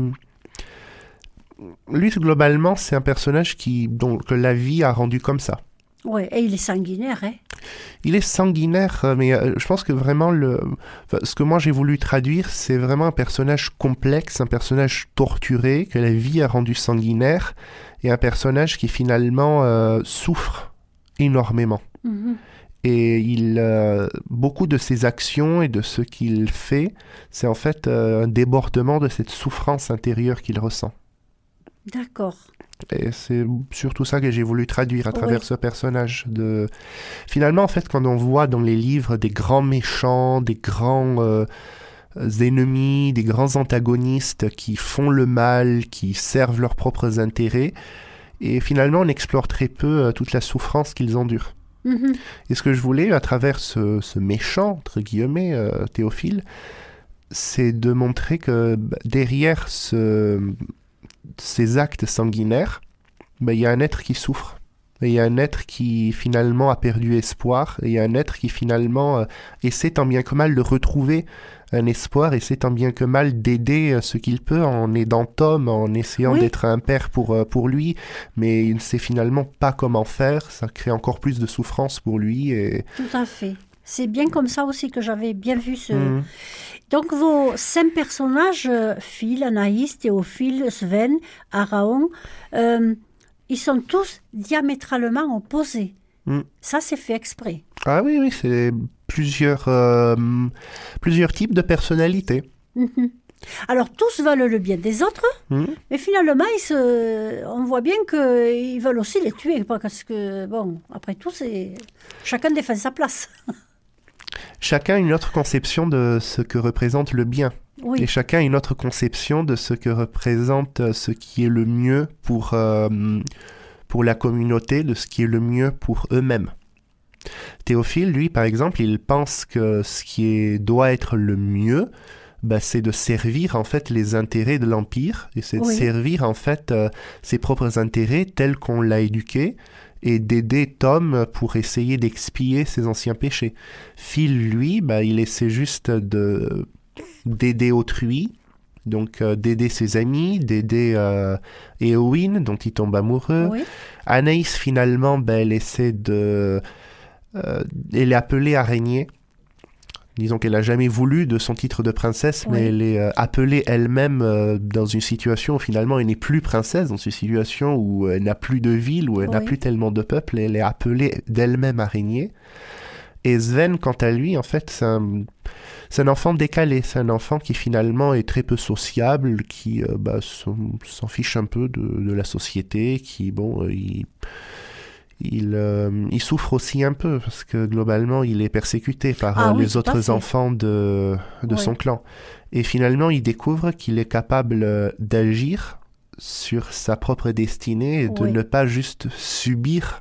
Lui, globalement, c'est un personnage qui, dont, que la vie a rendu comme ça. Oui, et il est sanguinaire, hein? Il est sanguinaire, euh, mais euh, je pense que vraiment, le... enfin, ce que moi j'ai voulu traduire, c'est vraiment un personnage complexe, un personnage torturé, que la vie a rendu sanguinaire, et un personnage qui finalement euh, souffre énormément. Mhm. Et il, euh, beaucoup de ses actions et de ce qu'il fait, c'est en fait euh, un débordement de cette souffrance intérieure qu'il ressent. D'accord. Et c'est surtout ça que j'ai voulu traduire à travers Oui. ce personnage. De... Finalement, en fait, quand on voit dans les livres des grands méchants, des grands euh, ennemis, des grands antagonistes qui font le mal, qui servent leurs propres intérêts, et finalement, on explore très peu euh, toute la souffrance qu'ils endurent. Mhm. Et ce que je voulais, à travers ce, ce méchant, entre guillemets, euh, Théophile, c'est de montrer que bah, derrière ce, ces actes sanguinaires, bah, il y a un être qui souffre. Et il y a un être qui, finalement, a perdu espoir. Et il y a un être qui, finalement, euh, essaie tant bien que mal de retrouver un espoir, essaie tant bien que mal d'aider euh, ce qu'il peut en aidant Tom, en essayant Oui. d'être un père pour, euh, pour lui. Mais il ne sait finalement pas comment faire. Ça crée encore plus de souffrance pour lui. Et... Tout à fait. C'est bien comme ça aussi que j'avais bien vu ce... Mhm. Donc vos cinq personnages, euh, Phil, Anaïs, Théophile, Sven, Araon, euh, ils sont tous diamétralement opposés. Mm. Ça, c'est fait exprès. Ah oui, oui, c'est plusieurs, euh, plusieurs types de personnalités. Mhm. Alors, tous veulent le bien des autres, Mm. mais finalement, ils se... on voit bien qu'ils veulent aussi les tuer, parce que, bon, après tout, c'est... chacun défend sa place. Chacun a une autre conception de ce que représente le bien. Oui, Et chacun a une autre conception de ce que représente euh, ce qui est le mieux pour, euh, pour la communauté, de ce qui est le mieux pour eux-mêmes. Théophile, lui, par exemple, il pense que ce qui est, doit être le mieux, bah, c'est de servir en fait les intérêts de l'Empire, et c'est de Oui. servir en fait euh, ses propres intérêts tels qu'on l'a éduqué, et d'aider Tom pour essayer d'expier ses anciens péchés. Phil, lui, bah, il essaie juste de, d'aider autrui, donc euh, d'aider ses amis, d'aider euh, Éowyn, dont il tombe amoureux. oui, Anaïs, finalement, bah, elle essaie de... euh, elle est appelée à régner. Disons qu'elle n'a jamais voulu de son titre de princesse, mais Oui. elle est euh, appelée elle-même euh, dans une situation où finalement elle n'est plus princesse, dans une situation où elle n'a plus de ville, où elle n'a Oui. plus tellement de peuple, elle est appelée d'elle-même à régner. Et Sven, quant à lui, en fait, c'est un, c'est un enfant décalé, c'est un enfant qui finalement est très peu sociable, qui euh, bah, s'en, s'en fiche un peu de, de la société, qui, bon, euh, il... Il, euh, il souffre aussi un peu parce que globalement il est persécuté par Ah euh, oui, les tout à autres fait. enfants de, de Oui. son clan. Et finalement il découvre qu'il est capable euh, d'agir sur sa propre destinée et de Oui. ne pas juste subir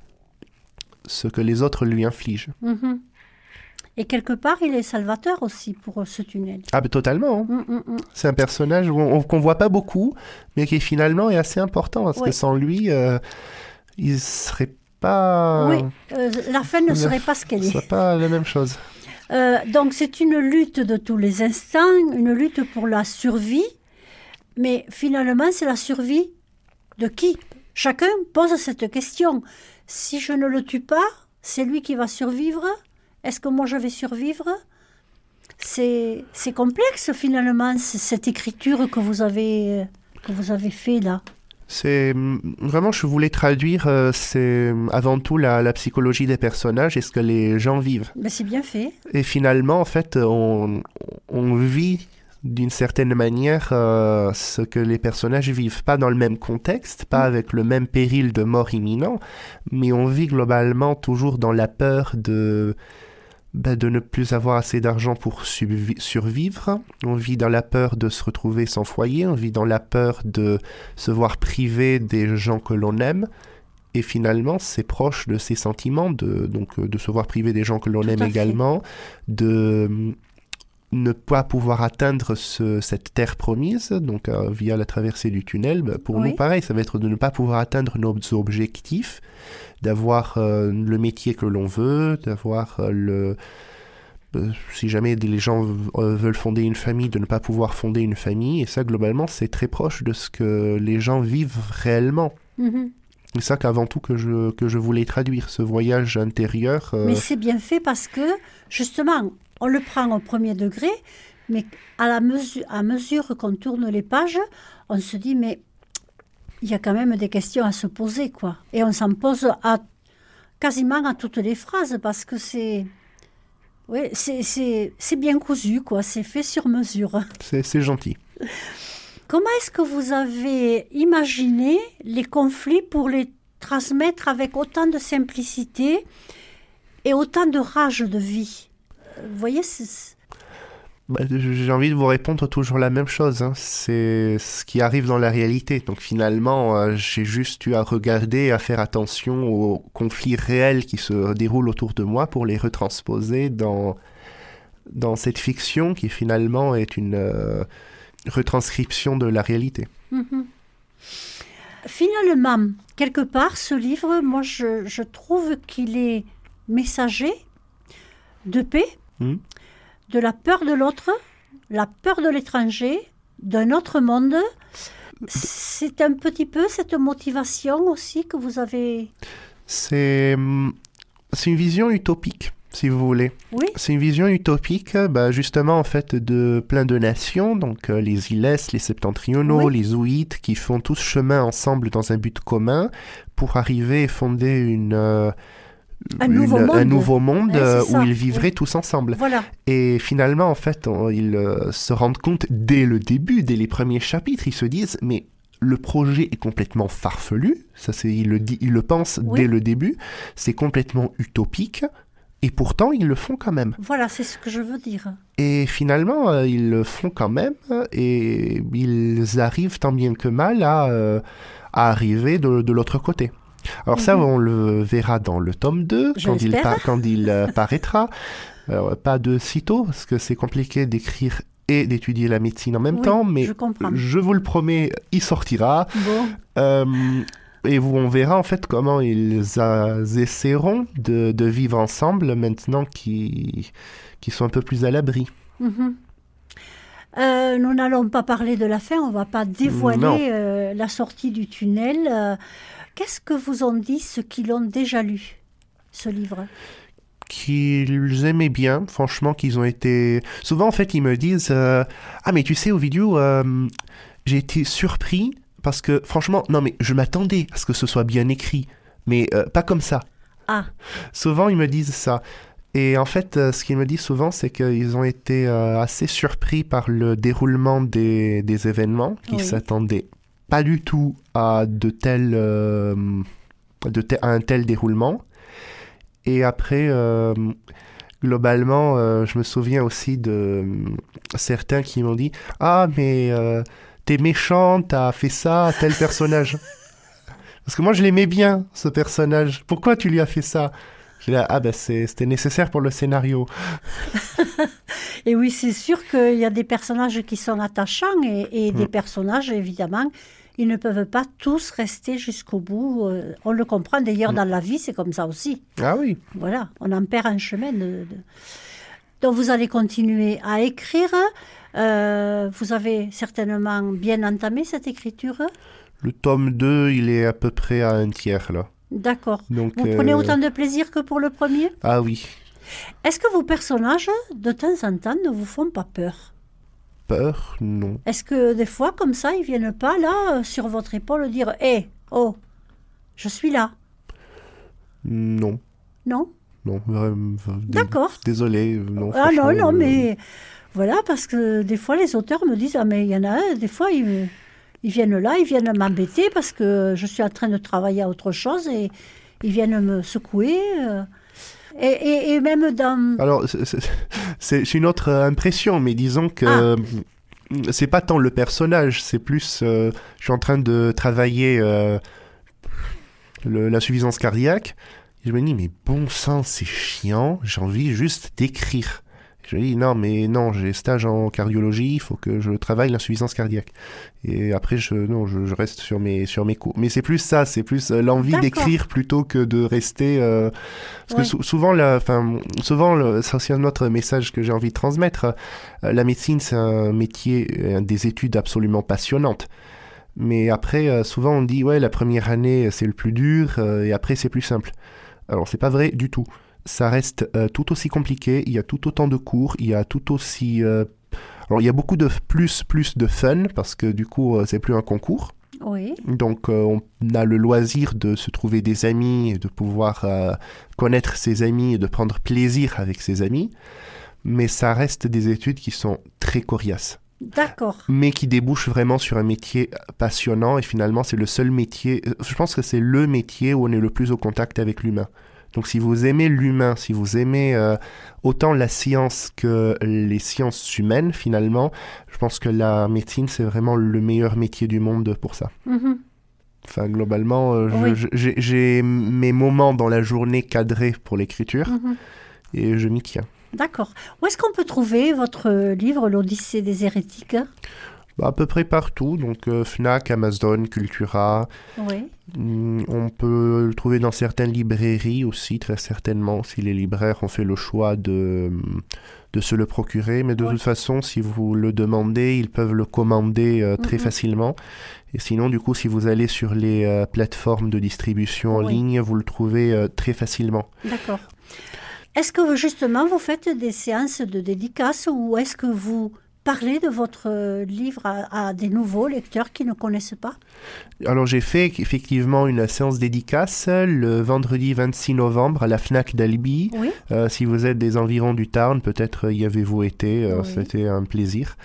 ce que les autres lui infligent. mhm. Et quelque part, il est salvateur aussi pour euh, ce tunnel. Ah ben totalement, hein. Mm, mm, mm. C'est un personnage où on- qu'on voit pas beaucoup mais qui finalement est assez important parce Oui. que sans lui euh, il serait pas... Oui, euh, la fin ne La- serait pas ce qu'elle Ce est. serait pas la même chose. Euh, donc c'est une lutte de tous les instants, une lutte pour la survie, mais finalement c'est la survie de qui? Chacun pose cette question. Si je ne le tue pas, c'est lui qui va survivre? Est-ce que moi je vais survivre? C'est c'est complexe finalement, c- cette écriture que vous avez, euh, que vous avez fait là. C'est vraiment, je voulais traduire, euh, c'est avant tout la, la psychologie des personnages et ce que les gens vivent. Ben, c'est bien fait. Et finalement, en fait, on, on vit d'une certaine manière euh, ce que les personnages vivent. Pas dans le même contexte, pas avec le même péril de mort imminent, mais on vit globalement toujours dans la peur de, bah, de ne plus avoir assez d'argent pour subvi- survivre. On vit dans la peur de se retrouver sans foyer, on vit dans la peur de se voir privé des gens que l'on aime. Et finalement, c'est proche de ces sentiments, de, donc, de se voir privé des gens que l'on Tout aime à fait. également, de euh, ne pas pouvoir atteindre ce- cette terre promise, donc euh, via la traversée du tunnel. Bah, pour Oui. nous, pareil, ça va être de ne pas pouvoir atteindre nos objectifs, d'avoir euh, le métier que l'on veut, d'avoir euh, le... euh, si jamais les gens euh, veulent fonder une famille, de ne pas pouvoir fonder une famille. Et ça, globalement, c'est très proche de ce que les gens vivent réellement. Mhm. C'est ça qu'avant tout que je, que je voulais traduire, ce voyage intérieur. euh, Mais c'est bien fait parce que, justement, on le prend au premier degré, mais à, la mesure, à mesure qu'on tourne les pages, on se dit, mais il y a quand même des questions à se poser, quoi. Et on s'en pose à, quasiment à toutes les phrases parce que c'est... Oui, c'est, c'est, c'est bien cousu, quoi. C'est fait sur mesure. c'est, c'est gentil. Comment est-ce que vous avez imaginé les conflits pour les transmettre avec autant de simplicité et autant de rage de vie? Vous voyez, c'est... Bah, j'ai envie de vous répondre toujours la même chose. Hein. C'est ce qui arrive dans la réalité. Donc finalement, euh, j'ai juste eu à regarder et à faire attention aux conflits réels qui se déroulent autour de moi pour les retransposer dans, dans cette fiction qui finalement est une euh, retranscription de la réalité. Mhm. Finalement, quelque part, ce livre, moi, je, je trouve qu'il est messager de paix, Mhm. de la peur de l'autre, la peur de l'étranger, d'un autre monde. C'est un petit peu cette motivation aussi que vous avez... C'est, hum, c'est une vision utopique, si vous voulez. Oui, C'est une vision utopique, bah, justement, en fait, de plein de nations, donc euh, les Iles, les Septentrionaux, Oui. les Ouïtes, qui font tous chemin ensemble dans un but commun pour arriver et fonder une, euh, Un nouveau monde. un nouveau monde Ouais, c'est euh, ça, où ils viveraient oui. tous ensemble. voilà. Et finalement, en fait, on- ils euh, se rendent compte dès le début, dès les premiers chapitres, ils se disent, mais le projet est complètement farfelu, ça c'est, ils le, dit, ils le pensent Oui. dès le début, c'est complètement utopique, et pourtant ils le font quand même. Voilà, c'est ce que je veux dire. Et finalement, euh, ils le font quand même, et ils arrivent tant bien que mal à, euh, à arriver de, de l'autre côté. Alors ça, Mhm. on le verra dans le tome deux, Je quand il, l'espère. pa- quand il euh, paraîtra. Alors, pas de sitôt, parce que c'est compliqué d'écrire et d'étudier la médecine en même Oui, temps, mais je comprends. je vous le promets, il sortira. Bon, Euh, et vous, on verra en fait comment ils a- essaieront de, de vivre ensemble maintenant qu'ils qu'ils sont un peu plus à l'abri. mhm. Euh, nous n'allons pas parler de la fin, on ne va pas Non. dévoiler euh, la sortie du tunnel. Euh, Qu'est-ce que vous ont dit ceux qui l'ont déjà lu, ce livre? Qu'ils aimaient bien, franchement, qu'ils ont été... Souvent, en fait, ils me disent euh, Ah, mais tu sais, Ovidio, euh, j'ai été surpris parce que, franchement, non, mais je m'attendais à ce que ce soit bien écrit, mais euh, pas comme ça. Ah, Souvent, ils me disent ça. Et en fait, euh, ce qu'ils me disent souvent, c'est qu'ils ont été euh, assez surpris par le déroulement des, des événements, qu'ils Oui. s'attendaient pas du tout à, de tels, euh, de te- à un tel déroulement. Et après, euh, globalement, euh, je me souviens aussi de euh, certains qui m'ont dit « Ah, mais euh, t'es méchant, t'as fait ça à tel personnage. » Parce que moi, je l'aimais bien, ce personnage. Pourquoi tu lui as fait ça? J'ai dit, ah ben c'est- c'était nécessaire pour le scénario. et oui, c'est sûr qu'il y a des personnages qui sont attachants et, et des Mm. personnages, évidemment, ils ne peuvent pas tous rester jusqu'au bout. Euh, On le comprend d'ailleurs Mm. dans la vie, c'est comme ça aussi. Ah oui. Voilà, on en perd un chemin. De, de- Donc vous allez continuer à écrire. Euh, vous avez certainement bien entamé cette écriture. Le tome deux, il est à peu près à un tiers, là. D'accord. Donc, Vous prenez euh, autant de plaisir que pour le premier? Ah oui. Est-ce que vos personnages, de temps en temps, ne vous font pas peur? Peur, non. Est-ce que des fois, comme ça, ils viennent pas là, euh, sur votre épaule, dire « Hé, oh, je suis là Non. ». Non? Non, vraiment. dé- D'accord. Désolé, euh, non. Ah non, franchement, non, euh, mais voilà, parce que des fois, les auteurs me disent « Ah, mais il y en a un, des fois, ils, ils viennent là, ils viennent m'embêter parce que je suis en train de travailler à autre chose et ils viennent me secouer. euh. Et, et, et même dans... Alors, c'est, c'est, c'est une autre impression, mais disons que Ah. c'est pas tant le personnage, c'est plus... Euh, je suis en train de travailler euh, le, l'insuffisance cardiaque, et je me dis, mais bon sang, c'est chiant, j'ai envie juste d'écrire. Je me dis, non, mais non, j'ai stage en cardiologie, il faut que je travaille l'insuffisance cardiaque. Et après, je, non, je, je reste sur mes, sur mes cours. Mais c'est plus ça, c'est plus euh, l'envie D'accord. d'écrire plutôt que de rester... Euh, parce Ouais. que sou- souvent, la, enfin, souvent le, ça c'est un autre message que j'ai envie de transmettre. Euh, la médecine, c'est un métier, euh, des études absolument passionnantes. Mais après, euh, souvent, on dit, ouais, la première année, c'est le plus dur, euh, et après, c'est plus simple. Alors, c'est pas vrai du tout. Ça reste euh, tout aussi compliqué, il y a tout autant de cours, il y a tout aussi... euh, Alors, il y a beaucoup de plus, plus de fun, parce que du coup, euh, c'est plus un concours. Oui, Donc, euh, on a le loisir de se trouver des amis, et de pouvoir euh, connaître ses amis, et de prendre plaisir avec ses amis. Mais ça reste des études qui sont très coriaces, d'accord. mais qui débouchent vraiment sur un métier passionnant. Et finalement, c'est le seul métier... Je pense que c'est le métier où on est le plus au contact avec l'humain. Donc si vous aimez l'humain, si vous aimez euh, autant la science que les sciences humaines, finalement, je pense que la médecine, c'est vraiment le meilleur métier du monde pour ça. Mhm. Enfin, globalement, euh, je- Oui. je- j'ai, j'ai mes moments dans la journée cadrés pour l'écriture Mhm. et je m'y tiens. D'accord. Où est-ce qu'on peut trouver votre livre, l'Odyssée des hérétiques? Bah, à peu près partout, donc euh, Fnac, Amazon, Cultura. Oui, Mm, On peut le trouver dans certaines librairies aussi, très certainement, si les libraires ont fait le choix de, de se le procurer. Mais de Ouais. toute façon, si vous le demandez, ils peuvent le commander euh, très Mhm. facilement. Et sinon, du coup, si vous allez sur les euh, plateformes de distribution en Oui. ligne, vous le trouvez euh, très facilement. d'accord. Est-ce que vous, justement, vous faites des séances de dédicaces ou est-ce que vous parlez de votre euh, livre à, à des nouveaux lecteurs qui ne connaissent pas? Alors, j'ai fait effectivement une séance dédicace le vendredi vingt-six novembre à la Fnac d'Albi. Oui, Euh, si vous êtes des environs du Tarn, peut-être y avez-vous été, euh, Oui. c'était un plaisir.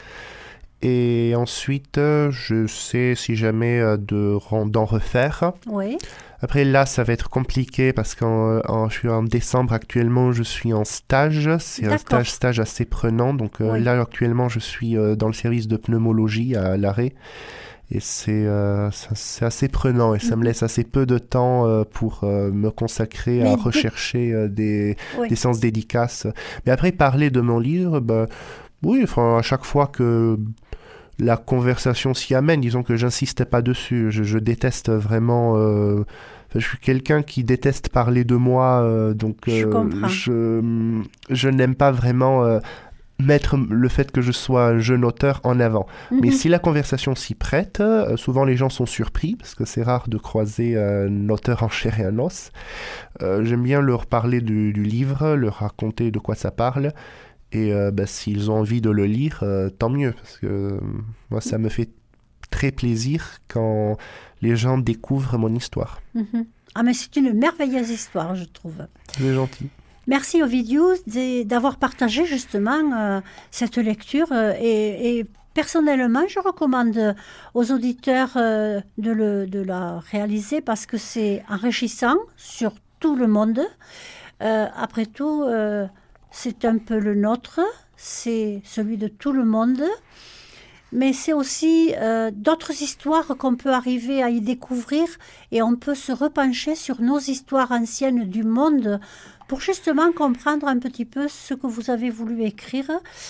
Et ensuite, euh, je sais si jamais euh, de, ren- d'en refaire. oui, Après, là, ça va être compliqué parce qu'en en- je suis en décembre actuellement, je suis en stage. C'est un D'accord. stage, stage assez prenant. Donc euh, Oui. là, actuellement, je suis euh, dans le service de pneumologie à l'arrêt. Et c'est, euh, ça- c'est assez prenant et ça me Mhm. laisse assez peu de temps euh, pour euh, me consacrer Mais à dès- rechercher euh, des, oui. des séances dédicaces. Mais après, parler de mon livre, bah, oui, enfin, à chaque fois que la conversation s'y amène, disons que j'insiste pas dessus. Je, je déteste vraiment... euh, enfin, je suis quelqu'un qui déteste parler de moi, euh, donc Je euh, comprends. je, je n'aime pas vraiment euh, mettre le fait que je sois un jeune auteur en avant. Mais Mhm. si la conversation s'y prête, euh, souvent les gens sont surpris, parce que c'est rare de croiser un auteur en chair et en os. Euh, j'aime bien leur parler du, du livre, leur raconter de quoi ça parle. Et euh, bah, s'ils ont envie de le lire, euh, tant mieux, parce que euh, moi, ça me fait très plaisir quand les gens découvrent mon histoire. Mhm. Ah, mais c'est une merveilleuse histoire, je trouve. C'est gentil. Merci Ovidiu d- d'avoir partagé justement euh, cette lecture euh, et, et personnellement, je recommande aux auditeurs euh, de, le, de la réaliser parce que c'est enrichissant sur tout le monde. Euh, après tout, euh, c'est un peu le nôtre, c'est celui de tout le monde. Mais c'est aussi euh, d'autres histoires qu'on peut arriver à y découvrir et on peut se repencher sur nos histoires anciennes du monde pour justement comprendre un petit peu ce que vous avez voulu écrire.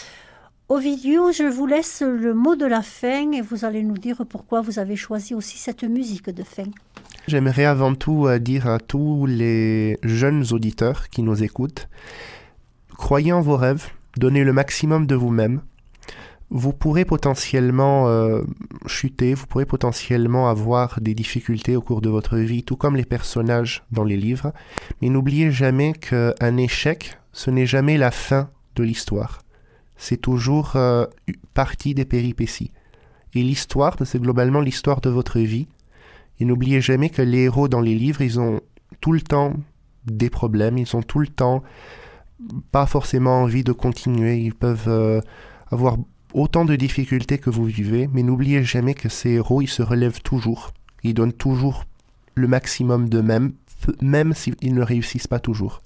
Ovidiu, je vous laisse le mot de la fin et vous allez nous dire pourquoi vous avez choisi aussi cette musique de fin. J'aimerais avant tout euh, dire à tous les jeunes auditeurs qui nous écoutent, croyez en vos rêves, donnez le maximum de vous-même. Vous pourrez potentiellement euh, chuter, vous pourrez potentiellement avoir des difficultés au cours de votre vie, tout comme les personnages dans les livres. Mais n'oubliez jamais qu'un échec, ce n'est jamais la fin de l'histoire. C'est toujours euh, partie des péripéties. Et l'histoire, c'est globalement l'histoire de votre vie. Et n'oubliez jamais que les héros dans les livres, ils ont tout le temps des problèmes, ils ont tout le temps pas forcément envie de continuer, ils peuvent euh, avoir autant de difficultés que vous vivez, mais n'oubliez jamais que ces héros, ils se relèvent toujours. Ils donnent toujours le maximum d'eux-mêmes, même s'ils ne réussissent pas toujours.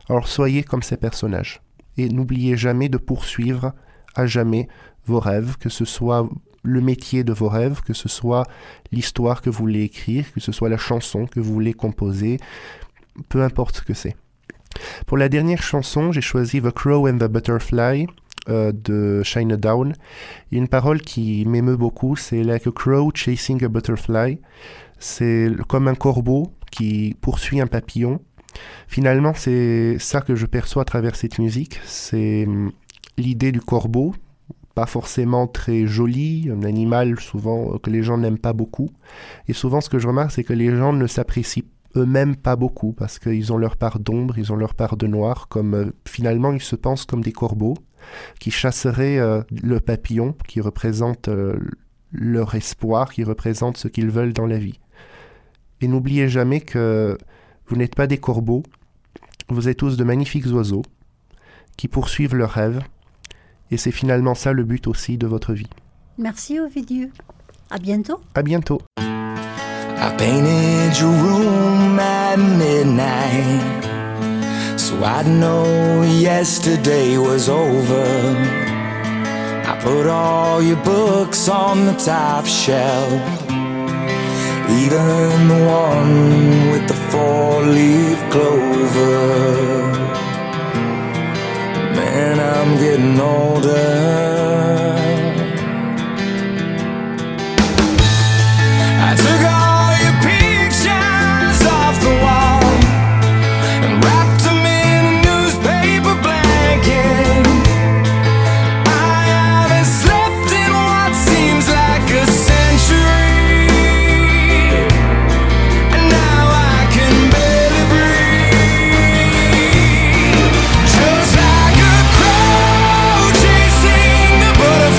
Alors soyez comme ces personnages et n'oubliez jamais de poursuivre à jamais vos rêves, que ce soit le métier de vos rêves, que ce soit l'histoire que vous voulez écrire, que ce soit la chanson que vous voulez composer, peu importe ce que c'est. Pour la dernière chanson, j'ai choisi The Crow and the Butterfly euh, de Shinedown. Il y a une parole qui m'émeut beaucoup, c'est « Like a crow chasing a butterfly ». C'est comme un corbeau qui poursuit un papillon. Finalement, c'est ça que je perçois à travers cette musique, c'est l'idée du corbeau, pas forcément très joli, un animal souvent que les gens n'aiment pas beaucoup. Et souvent, ce que je remarque, c'est que les gens ne s'apprécient eux-mêmes pas beaucoup, parce qu'ils ont leur part d'ombre, ils ont leur part de noir, comme euh, finalement ils se pensent comme des corbeaux, qui chasseraient euh, le papillon, qui représente euh, leur espoir, qui représente ce qu'ils veulent dans la vie. Et n'oubliez jamais que vous n'êtes pas des corbeaux, vous êtes tous de magnifiques oiseaux, qui poursuivent leurs rêves, et c'est finalement ça le but aussi de votre vie. Merci Ovidiu. À bientôt. À bientôt. I painted your room at midnight, so I'd know yesterday was over. I put all your books on the top shelf, even the one with the four-leaf clover. Man, I'm getting older. I took all your pictures off the wall and wrapped them in a newspaper blanket. I haven't slept in what seems like a century, and now I can barely breathe. Just like a crow chasing the butterfly,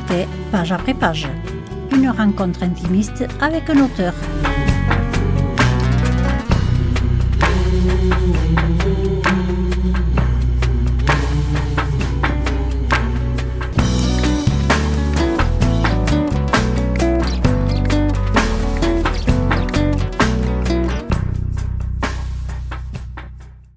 C'était Page après page, une rencontre intimiste avec un auteur. Thank you.